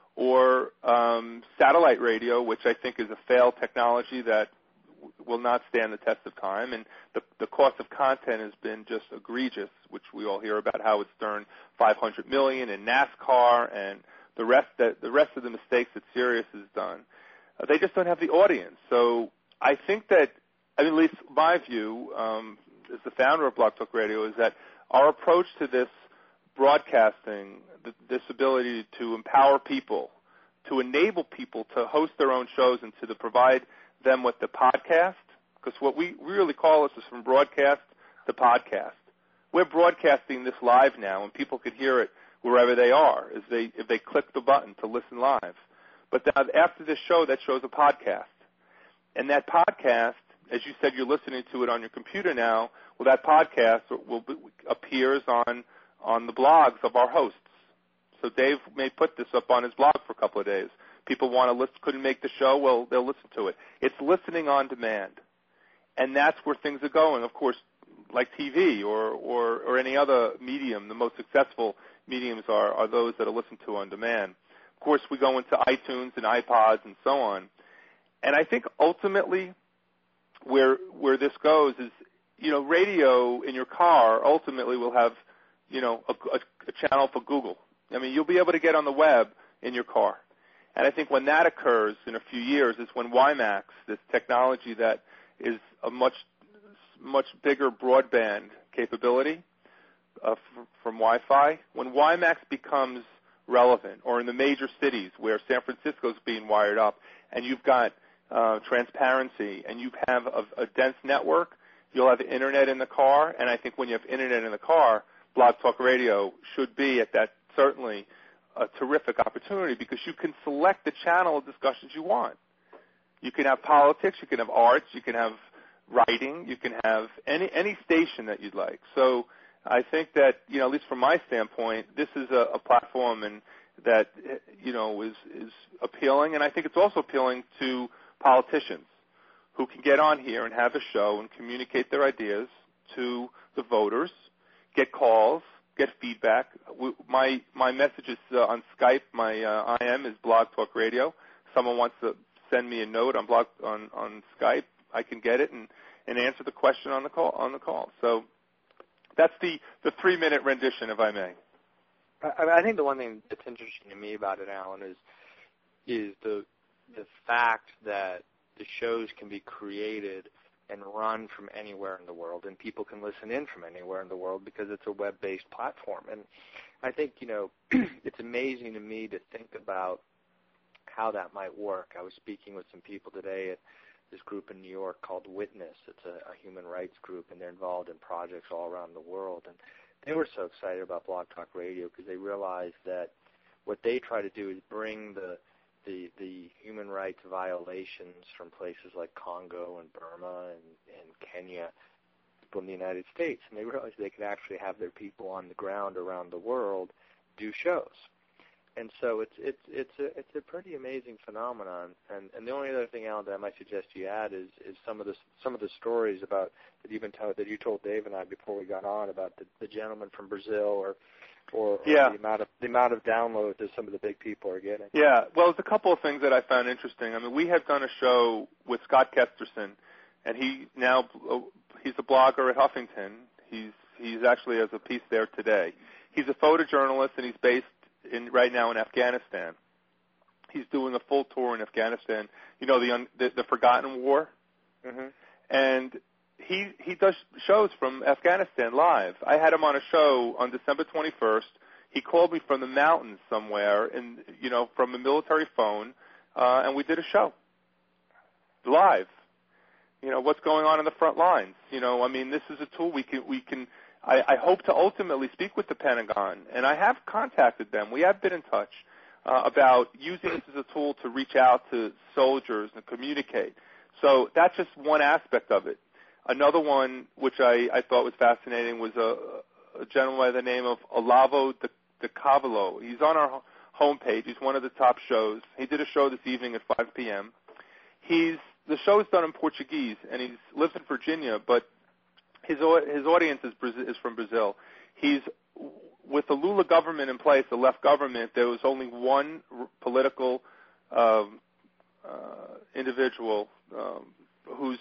or um, satellite radio, which I think is a failed technology that will not stand the test of time, and the, the cost of content has been just egregious, which we all hear about how it's earned five hundred million dollars in NASCAR and the rest that the rest of the mistakes that Sirius has done. Uh, they just don't have the audience. So I think that, I mean, at least my view um, as the founder of Blog Talk Radio is that our approach to this broadcasting, th- this ability to empower people, to enable people to host their own shows and to the provide them with the podcast, because what we really call this is from broadcast to podcast. We're broadcasting this live now, and people can hear it wherever they are as they if they click the button to listen live. But then after this show, that show's a podcast. And that podcast, as you said, you're listening to it on your computer now, well, that podcast will be, appears on, on the blogs of our hosts. So Dave may put this up on his blog for a couple of days. People want to listen, couldn't make the show, well, they'll listen to it. It's listening on demand. And that's where things are going. Of course, like T V or, or, or any other medium, the most successful mediums are, are those that are listened to on demand. Of course, we go into iTunes and iPods and so on. And I think ultimately where where this goes is, you know, radio in your car ultimately will have, you know, a, a, a channel for Google. I mean, you'll be able to get on the web in your car. And I think when that occurs in a few years is when WiMAX, this technology that is a much much bigger broadband capability uh, f- from Wi-Fi, when WiMAX becomes relevant, or in the major cities where San Francisco's being wired up, and you've got uh, transparency, and you have a, a dense network, you'll have internet in the car, and I think when you have internet in the car, Blog Talk Radio should be at that certainly a terrific opportunity because you can select the channel of discussions you want. You can have politics, you can have arts, you can have writing, you can have any any station that you'd like. So I think that, you know, at least from my standpoint, this is a, a platform and that, you know, is is appealing, and I think it's also appealing to politicians who can get on here and have a show and communicate their ideas to the voters, get calls, get feedback. We, my my message is uh, on Skype. My uh, I M is Blog Talk Radio. Someone wants to send me a note on blog on, on Skype, I can get it and, and answer the question on the call on the call. So that's the, the three minute rendition, if I may. I, I think the one thing that's interesting to me about it, Alan, is is the the fact that the shows can be created and run from anywhere in the world, and people can listen in from anywhere in the world because it's a web-based platform. And I think, you know, it's amazing to me to think about how that might work. I was speaking with some people today at this group in New York called Witness. It's a, a human rights group, and they're involved in projects all around the world. And they were so excited about Blog Talk Radio because they realized that what they try to do is bring the the the human rights violations from places like Congo and Burma and, and Kenya from the United States, and they realized they could actually have their people on the ground around the world do shows. And so it's it's it's a it's a pretty amazing phenomenon. And and the only other thing, Alan, that I might suggest you add is is some of the some of the stories about that you've been told that you told Dave and I before we got on about the, the gentleman from Brazil or. Or, or yeah. the amount of the amount of downloads that some of the big people are getting. Yeah, well, there's a couple of things that I found interesting. I mean, we had done a show with Scott Kesterson, and he now he's a blogger at Huffington. He's he's actually has a piece there today. He's a photojournalist, and he's based in right now in Afghanistan. He's doing a full tour in Afghanistan. You know, the the, the Forgotten War, mm-hmm. and He he does shows from Afghanistan live. I had him on a show on December twenty-first. He called me from the mountains somewhere, and you know, from a military phone, uh, and we did a show live. You know, what's going on in the front lines. You know, I mean, this is a tool we can we can. I, I hope to ultimately speak with the Pentagon, and I have contacted them. We have been in touch uh, about using this as a tool to reach out to soldiers and communicate. So that's just one aspect of it. Another one, which I, I thought was fascinating, was a, a gentleman by the name of Olavo de, de Carvalho. He's on our homepage. He's one of the top shows. He did a show this evening at five p.m. He's the show is done in Portuguese, and he lives in Virginia, but his his audience is, is from Brazil. He's with the Lula government in place, the left government. There was only one political um, uh, individual um, who's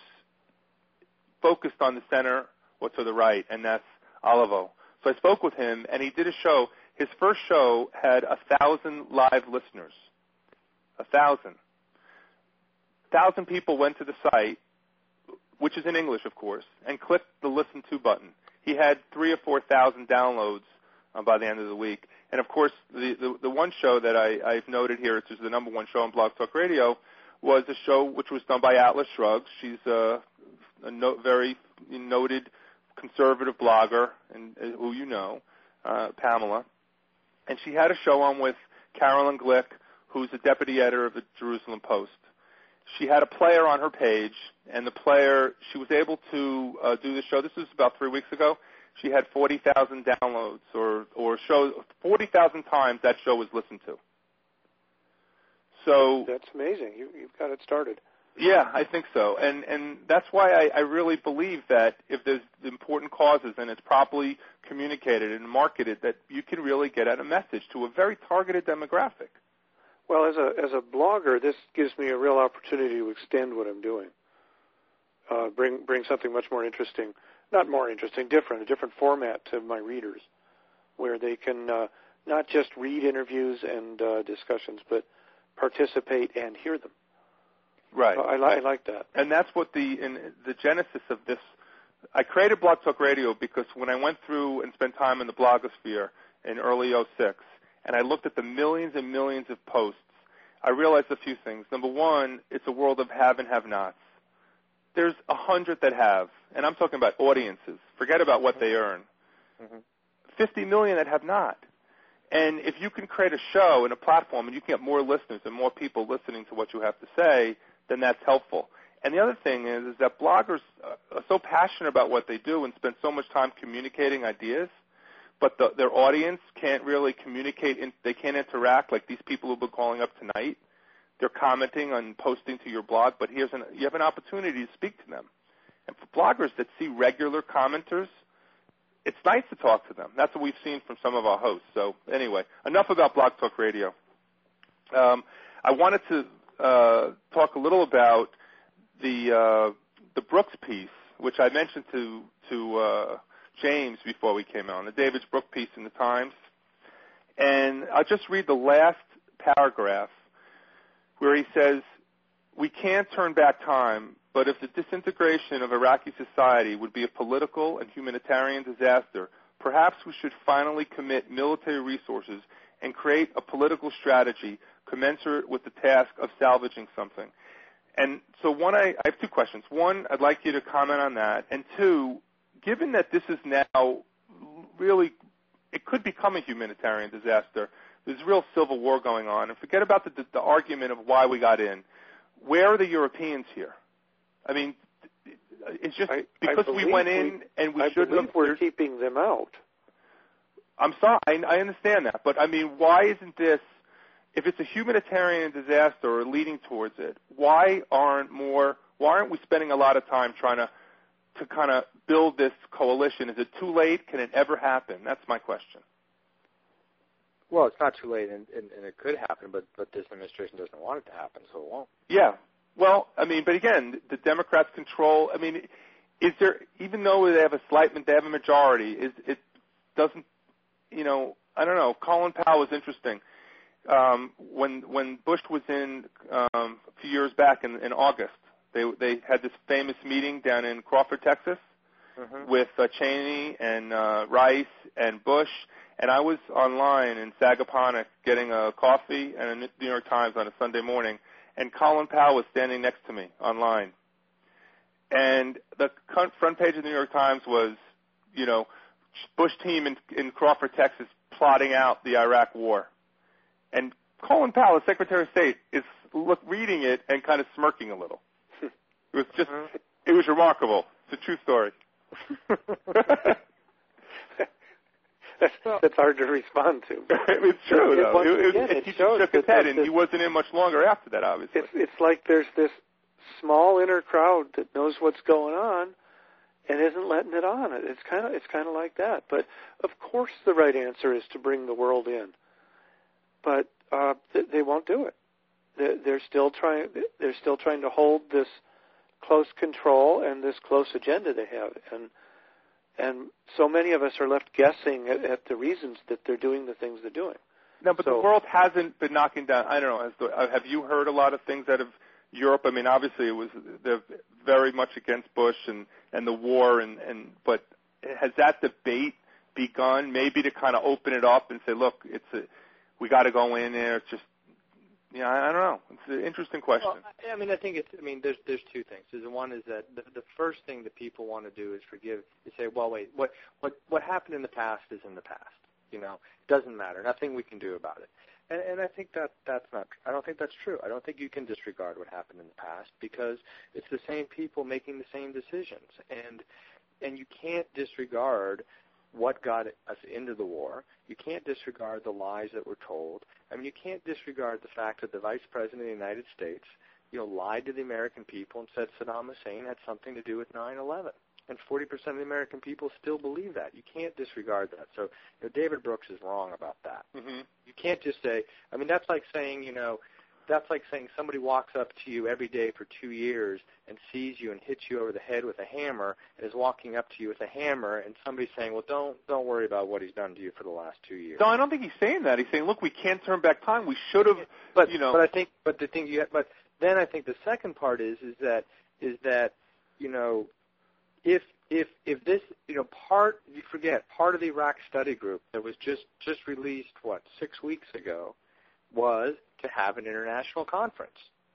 focused on the center or to the right, and that's Olavo. So I spoke with him, and he did a show. His first show had a thousand live listeners. A thousand. Thousand people went to the site, which is in English, of course, and clicked the Listen To button. He had three or four thousand downloads uh, by the end of the week. And, of course, the, the, the one show that I, I've noted here, which is the number one show on Blog Talk Radio, was a show which was done by Atlas Shrugged. She's uh, a no, very noted conservative blogger, and uh, who you know, uh, Pamela. And she had a show on with Carolyn Glick, who's the deputy editor of the Jerusalem Post. She had a player on her page, and the player, she was able to uh, do the show. This was about three weeks ago. She had forty thousand downloads, or, or shows, forty thousand times that show was listened to. So that's amazing. You, you've got it started. Yeah, I think so. And and that's why I, I really believe that if there's important causes and it's properly communicated and marketed, that you can really get out a message to a very targeted demographic. Well, as a as a blogger, this gives me a real opportunity to extend what I'm doing. Uh, bring bring something much more interesting, not more interesting, different, a different format to my readers, where they can uh, not just read interviews and uh, discussions, but participate and hear them. Right. Uh, I, li- I like that. And that's what the in the genesis of this. I created Blog Talk Radio because when I went through and spent time in the blogosphere in early oh six, and I looked at the millions and millions of posts, I realized a few things. Number one, it's a world of have and have-nots. There's a hundred that have, and I'm talking about audiences. Forget about what they earn. Mm-hmm. fifty million that have not. And if you can create a show and a platform and you can get more listeners and more people listening to what you have to say, then that's helpful. And the other thing is, is that bloggers are so passionate about what they do and spend so much time communicating ideas, but the, their audience can't really communicate. In, they can't interact like these people who've been calling up tonight. They're commenting on posting to your blog, but here's an, you have an opportunity to speak to them. And for bloggers that see regular commenters, it's nice to talk to them. That's what we've seen from some of our hosts. So anyway, enough about Blog Talk Radio. Um, I wanted to uh, talk a little about the uh, the Brooks piece, which I mentioned to to uh, James before we came on, the David Brooks piece in the Times. And I'll just read the last paragraph where he says, we can't turn back time, but if the disintegration of Iraqi society would be a political and humanitarian disaster, perhaps we should finally commit military resources and create a political strategy commensurate with the task of salvaging something. And so one, I, I have two questions. One, I'd like you to comment on that. And two, given that this is now really, it could become a humanitarian disaster, there's real civil war going on, and forget about the, the, the argument of why we got in. Where are the Europeans here? I mean, it's just I, because I we went in we, and we I shouldn't believe have. We're keeping them out. I'm sorry, I, I understand that, but I mean, why isn't this? If it's a humanitarian disaster or leading towards it, why aren't more? Why aren't we spending a lot of time trying to to kind of build this coalition? Is it too late? Can it ever happen? That's my question. Well, it's not too late, and, and, and it could happen, but, but this administration doesn't want it to happen, so it won't. Yeah. Well, I mean, but again, the Democrats control. I mean, is there, even though they have a slight, they have a majority, is it doesn't, you know, I don't know. Colin Powell was interesting. Um, when when Bush was in um, a few years back in, in August, they they had this famous meeting down in Crawford, Texas, mm-hmm. with uh, Cheney and uh, Rice and Bush. And I was online in Sagaponack getting a coffee and a New York Times on a Sunday morning, and Colin Powell was standing next to me online. And the front page of the New York Times was, you know, Bush team in, in Crawford, Texas, plotting out the Iraq war. And Colin Powell, the Secretary of State, is look, reading it and kind of smirking a little. It was just, mm-hmm. it was remarkable. It's a true story. That's, that's hard to respond to. It's true, it, though. It, it, again, it, it he shows shook his head, and this, he wasn't in much longer after that, obviously. It's, it's like there's this small inner crowd that knows what's going on and isn't letting it on. It's kind of it's kind of like that. But of course, the right answer is to bring the world in. But uh, they, they won't do it. They're, they're still trying. They're still trying to hold this close control and this close agenda they have, and. And so many of us are left guessing at, at the reasons that they're doing the things they're doing. No, but so, the world hasn't been knocking down. I don't know. Has the, have you heard a lot of things out of Europe? I mean, obviously, it was they're very much against Bush and, and the war, and, and but has that debate begun? Maybe to kind of open it up and say, look, it's a, we got to go in there. It's just, yeah, I don't know. It's an interesting question. Well, I mean, I think it's. I mean, there's there's two things. There's one is that the, the first thing that people want to do is forgive. Is say, well, wait, what what what happened in the past is in the past. You know, it doesn't matter. Nothing we can do about it. And, and I think that that's not. I don't think that's true. I don't think you can disregard what happened in the past because it's the same people making the same decisions, and and you can't disregard what got us into the war. You can't disregard the lies that were told. I mean, you can't disregard the fact that the Vice President of the United States, you know, lied to the American people and said Saddam Hussein had something to do with nine eleven. And forty percent of the American people still believe that. You can't disregard that. So, you know, David Brooks is wrong about that. Mm-hmm. You can't just say, I mean, that's like saying, you know, that's like saying somebody walks up to you every day for two years and sees you and hits you over the head with a hammer and is walking up to you with a hammer, and somebody's saying, well, don't don't worry about what he's done to you for the last two years. No, I don't think he's saying that. He's saying, look, we can't turn back time. We should have, but, you know. But I think, but the thing you, but then I think the second part is, is that, is that, you know, if if if this, you know, part, you forget, part of the Iraq study group that was just just released, what, six weeks ago, was to have an international conference,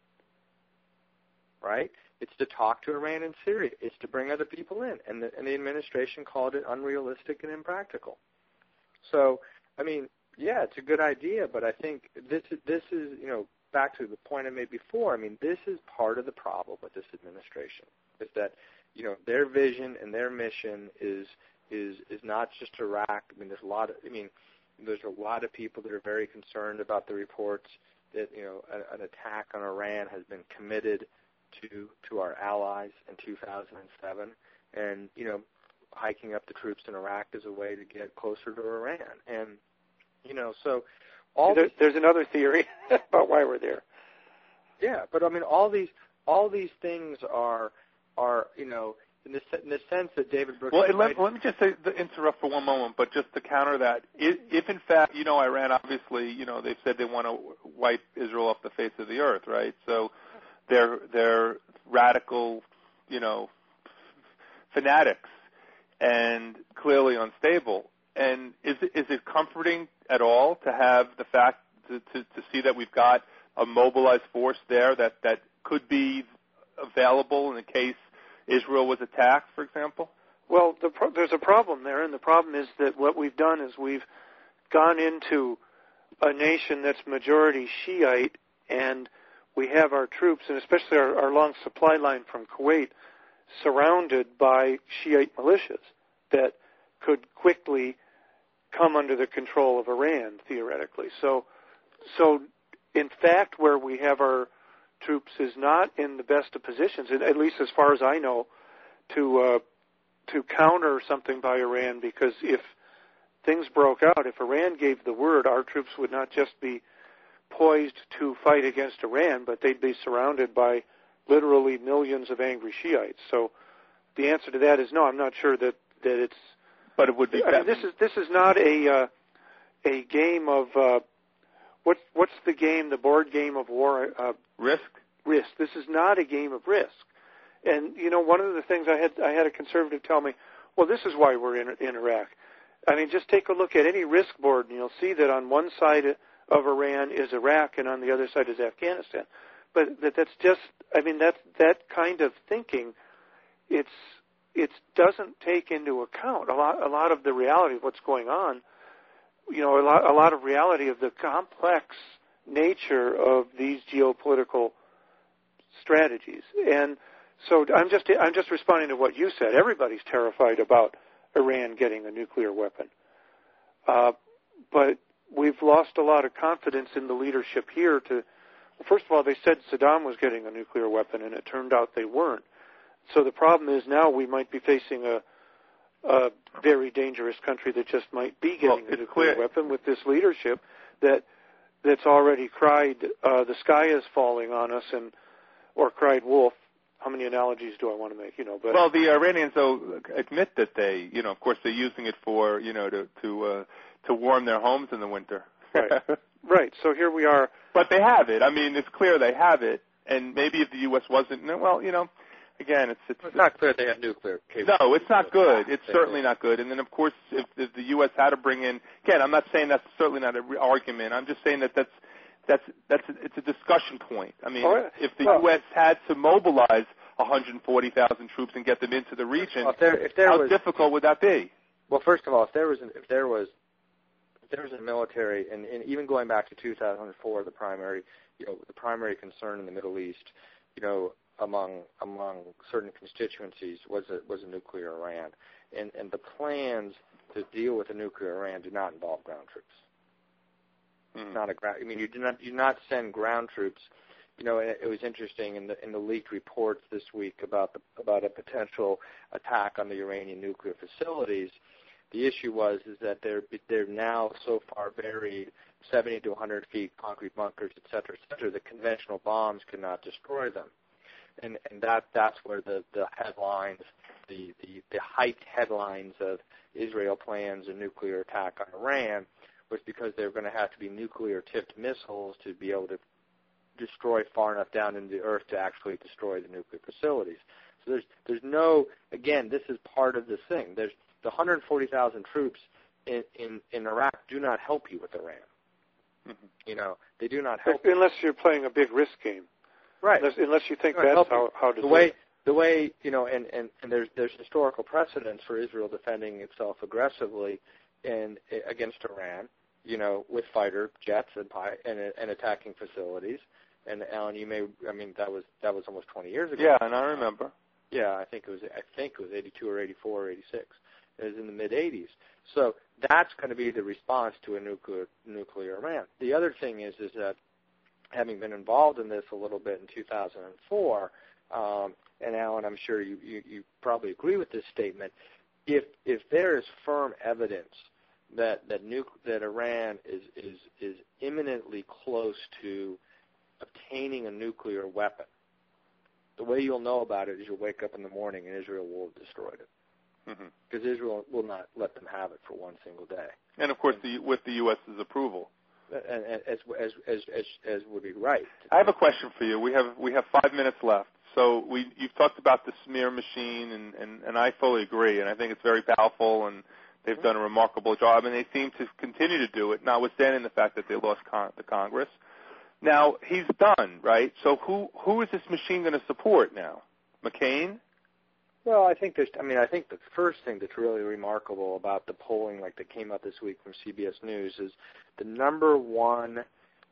right? It's to talk to Iran and Syria. It's to bring other people in. And the, and the administration called it unrealistic and impractical. So, I mean, yeah, it's a good idea, but I think this is, this is, you know, back to the point I made before, I mean, this is part of the problem with this administration, is that, you know, their vision and their mission is is is not just Iraq. I mean, there's a lot of, I mean, there's a lot of people that are very concerned about the reports that, you know, an, an attack on Iran has been committed to to our allies in two thousand seven, and, you know, hiking up the troops in Iraq is a way to get closer to Iran. And, you know, so all there, these, there's another theory about why we're there. Yeah, but I mean, all these all these things are are you know, in the in the sense that David Brooks. Well, let, let me just say, interrupt for one moment, but just to counter that, if, if in fact, you know, Iran obviously, you know, they've said they want to wipe Israel off the face of the earth, right? So they're they're radical, you know, fanatics and clearly unstable. And is it, is it comforting at all to have the fact to, to, to see that we've got a mobilized force there that, that could be available in the case Israel was attacked, for example? Well, the pro- there's a problem there, and the problem is that what we've done is we've gone into a nation that's majority Shiite, and we have our troops, and especially our, our long supply line from Kuwait, surrounded by Shiite militias that could quickly come under the control of Iran, theoretically. So, so in fact, where we have our troops is not in the best of positions, at least as far as I know, to uh, to counter something by Iran, because if things broke out, if Iran gave the word, our troops would not just be poised to fight against Iran, but they'd be surrounded by literally millions of angry Shiites. So the answer to that is no. I'm not sure that, that it's. But it would be. I mean, this is this is not a uh, a game of uh, what's what's the game, the board game of war? Uh, risk. Risk. This is not a game of risk. And you know, one of the things I had I had a conservative tell me, well, this is why we're in in Iraq. I mean, just take a look at any risk board, and you'll see that on one side of Iran is Iraq, and on the other side is Afghanistan. But that that's just, I mean, that that kind of thinking, it's it doesn't take into account a lot a lot of the reality of what's going on. You know, a lot a lot of reality of the complex nature of these geopolitical strategies. And so I'm just I'm just responding to what you said. Everybody's terrified about Iran getting a nuclear weapon, uh, but we've lost a lot of confidence in the leadership here. To well, first of all, they said Saddam was getting a nuclear weapon, and it turned out they weren't. So the problem is now we might be facing a, a very dangerous country that just might be getting well, a nuclear clear. weapon with this leadership that that's already cried uh, the sky is falling on us, and or cried wolf. How many analogies do I want to make? You know, but well, the Iranians though admit that they, you know, of course they're using it for, you know, to to uh, to warm their homes in the winter. Right. Right. So here we are. But they have it. I mean, it's clear they have it, and maybe if the U S wasn't, well, you know, again, it's it's, it's not clear they have nuclear capability. No, it's not good. It's certainly not good. And then, of course, if, if the U S had to bring in, again, I'm not saying that's certainly not an argument. I'm just saying that that's that's that's it's a discussion point. I mean, oh, yeah. if the well, U S had to mobilize one hundred forty thousand troops and get them into the region, well, if there, if there how was, difficult would that be? Well, first of all, if there was an, if there was if there was a military, and, and even going back to two thousand four, the primary you know the primary concern in the Middle East, you know, among among certain constituencies was a, was a nuclear Iran, and and the plans to deal with a nuclear Iran do not involve ground troops. Mm. Not a ground. I mean, you do not you do not send ground troops. You know, it, it was interesting in the in the leaked reports this week about the about a potential attack on the Iranian nuclear facilities. The issue was is that they're they're now so far buried seventy to one hundred feet, concrete bunkers, et cetera, et cetera, that conventional bombs cannot destroy them. And and that that's where the, the headlines, the, the, the hyped headlines of Israel plans a nuclear attack on Iran was because there were going to have to be nuclear-tipped missiles to be able to destroy far enough down into the earth to actually destroy the nuclear facilities. So there's there's no, again, this is part of this thing. There's the one hundred forty thousand troops in, in, in Iraq do not help you with Iran. Mm-hmm. You know, they do not help. Unless you're playing a big risk game. Right. Unless, unless you think that's how, how to the do way, it. The way, you know, and, and, and there's there's historical precedence for Israel defending itself aggressively in, against Iran, you know, with fighter jets and, and, and attacking facilities. And Alan, you may, I mean, that was that was almost twenty years ago. Yeah, and I remember. Yeah, I think it was I think it was eighty-two or eighty-four or eighty-six. It was in the mid eighties. So that's going to be the response to a nuclear nuclear Iran. The other thing is is that having been involved in this a little bit in two thousand four, um, and Alan, I'm sure you, you, you probably agree with this statement. If if there is firm evidence that that nuc- that Iran is, is is imminently close to obtaining a nuclear weapon, the way you'll know about it is you'll wake up in the morning and Israel will have destroyed it. Because mm-hmm. Israel will not let them have it for one single day. And, of course, the, with the U S's approval. as as as as, as would be right. I have a question for you. We have we have five minutes left. So we you've talked about the smear machine, and, and, and I fully agree, and I think it's very powerful, and they've done a remarkable job, and they seem to continue to do it, notwithstanding the fact that they lost con- the Congress. Now, he's done, right? So who who is this machine going to support now? McCain? Well, I think there's. I mean, I think the first thing that's really remarkable about the polling, like that came out this week from C B S News, is the number one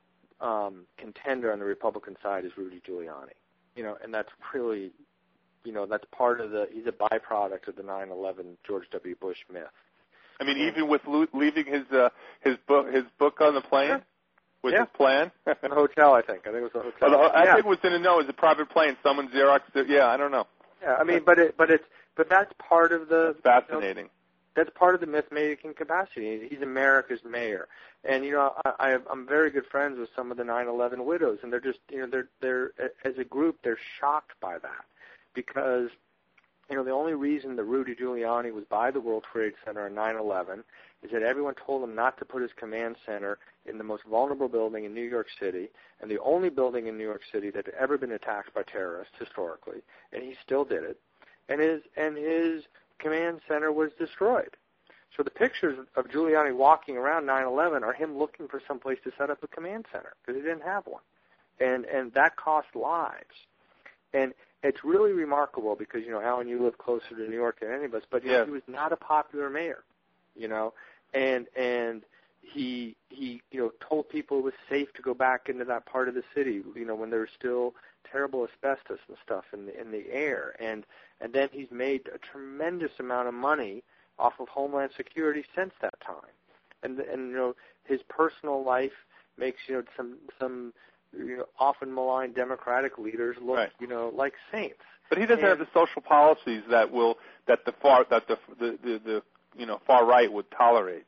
um, contender on the Republican side is Rudy Giuliani. You know, and that's really, you know, that's part of the. He's a byproduct of the nine eleven George W. Bush myth. I mean, even with lo- leaving his uh, his book his book on the plane. Sure. With yeah. his plan? In a hotel, I think. I think it was a hotel. Oh, the, I yeah. think it was in a no, it was a private plane. Someone Xeroxed it. Yeah, I don't know. Yeah, I mean, but it, but it's, but that's part of the. That's fascinating. You know, that's part of the myth-making capacity. He's America's mayor, and you know, I, I, I'm very good friends with some of the nine eleven widows, and they're just, you know, they're, they're as a group, they're shocked by that, because, you know, the only reason that Rudy Giuliani was by the World Trade Center on nine eleven is that everyone told him not to put his command center in the most vulnerable building in New York City, and the only building in New York City that had ever been attacked by terrorists historically, and he still did it, and his and his command center was destroyed. So the pictures of Giuliani walking around nine eleven are him looking for some place to set up a command center because he didn't have one, and and that cost lives, and it's really remarkable because, you know, Alan, you live closer to New York than any of us, but you yes. know, he was not a popular mayor, you know, and and he he you know told people it was safe to go back into that part of the city, you know, when there was still terrible asbestos and stuff in the in the air, and and then he's made a tremendous amount of money off of Homeland Security since that time, and and you know his personal life makes, you know, some some you know often maligned Democratic leaders look right. you know like saints. But he doesn't and, have the social policies that will that the far that the the the, the you know far right would tolerate.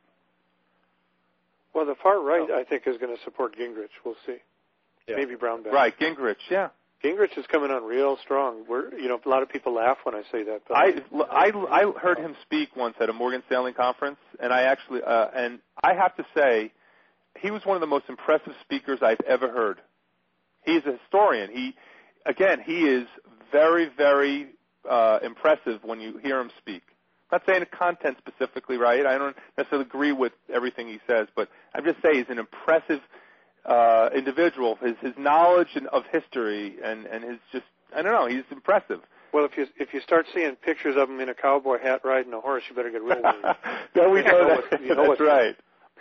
Well, the far right, oh. I think, is going to support Gingrich. We'll see. Yeah. Maybe Brownback. Right, Gingrich. Yeah. Gingrich is coming on real strong. We're, you know, a lot of people laugh when I say that. But I, I, I heard him speak once at a Morgan Stanley conference, and I actually, uh, and I have to say, he was one of the most impressive speakers I've ever heard. He's a historian. He, again, he is very, very uh, impressive when you hear him speak. I'm not saying the content specifically, right? I don't necessarily agree with everything he says, but I'm just saying he's an impressive uh, individual. His his knowledge of history and, and his just, I don't know, he's impressive. Well, if you if you start seeing pictures of him in a cowboy hat riding a horse, you better get real worried. Then we you know, know that. what, you know That's right.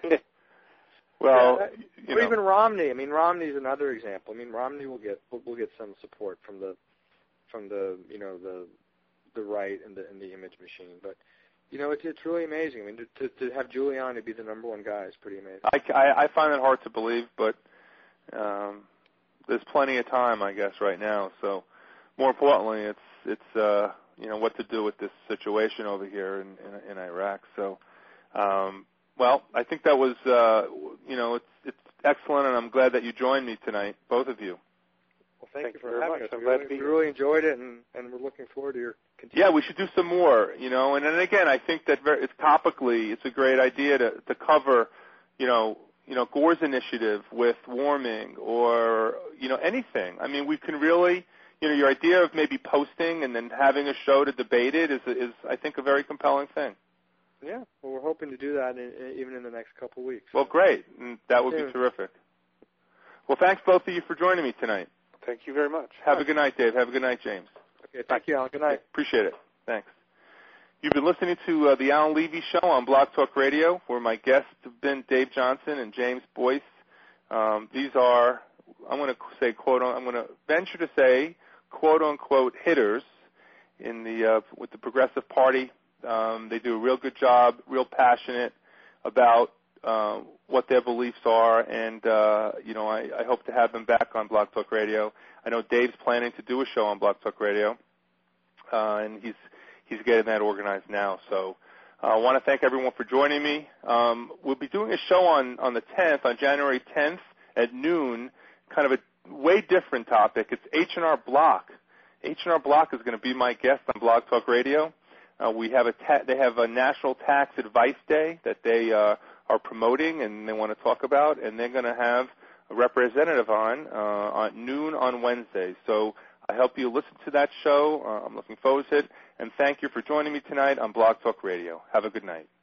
Well, yeah, you or know. even Romney. I mean, Romney's another example. I mean, Romney will get will, will get some support from the from the you know the the right and the and the image machine, but you know it's it's really amazing. I mean, to to, to have Giuliani be the number one guy is pretty amazing. I, I, I find it hard to believe, but um, there's plenty of time, I guess, right now. So, more importantly, it's it's uh, you know what to do with this situation over here in in, in Iraq. So. Um, Well, I think that was, uh, you know, it's, it's excellent, and I'm glad that you joined me tonight, both of you. Well, thank, thank you for you very having much. us. I'm we glad really, to be we here. really enjoyed it, and, and we're looking forward to your continued. Yeah, we should do some more, you know, and then again, I think that very, it's topically, it's a great idea to, to cover, you know, you know, Gore's initiative with warming or, you know, anything. I mean, we can really, you know, your idea of maybe posting and then having a show to debate it is, is I think, a very compelling thing. Yeah, well, we're hoping to do that in, in, even in the next couple of weeks. Well, great. And that would be terrific. Well, thanks, both of you, for joining me tonight. Thank you very much. Have a good night, Dave. Have a good night, James. Okay, thank you, Alan. Good night. Appreciate it. Thanks. You've been listening to uh, the Alan Levy Show on Blog Talk Radio, where my guests have been Dave Johnson and James Boyce. Um, these are, I'm going to say, quote, I'm going to venture to say, quote unquote, hitters in the uh, with the Progressive Party. Um, they do a real good job, real passionate about uh, what their beliefs are, and uh, you know, I, I hope to have them back on Blog Talk Radio. I know Dave's planning to do a show on Blog Talk Radio, uh, and he's he's getting that organized now. So uh, I want to thank everyone for joining me. Um, we'll be doing a show on, on the tenth, on January tenth at noon, kind of a way different topic. It's H and R Block. H and R Block is going to be my guest on Blog Talk Radio. Uh, we have a ta- they have a National Tax Advice Day that they uh, are promoting and they want to talk about, and they're going to have a representative on uh, at noon on Wednesday. So I hope you listen to that show. Uh, I'm looking forward to it. And thank you for joining me tonight on Blog Talk Radio. Have a good night.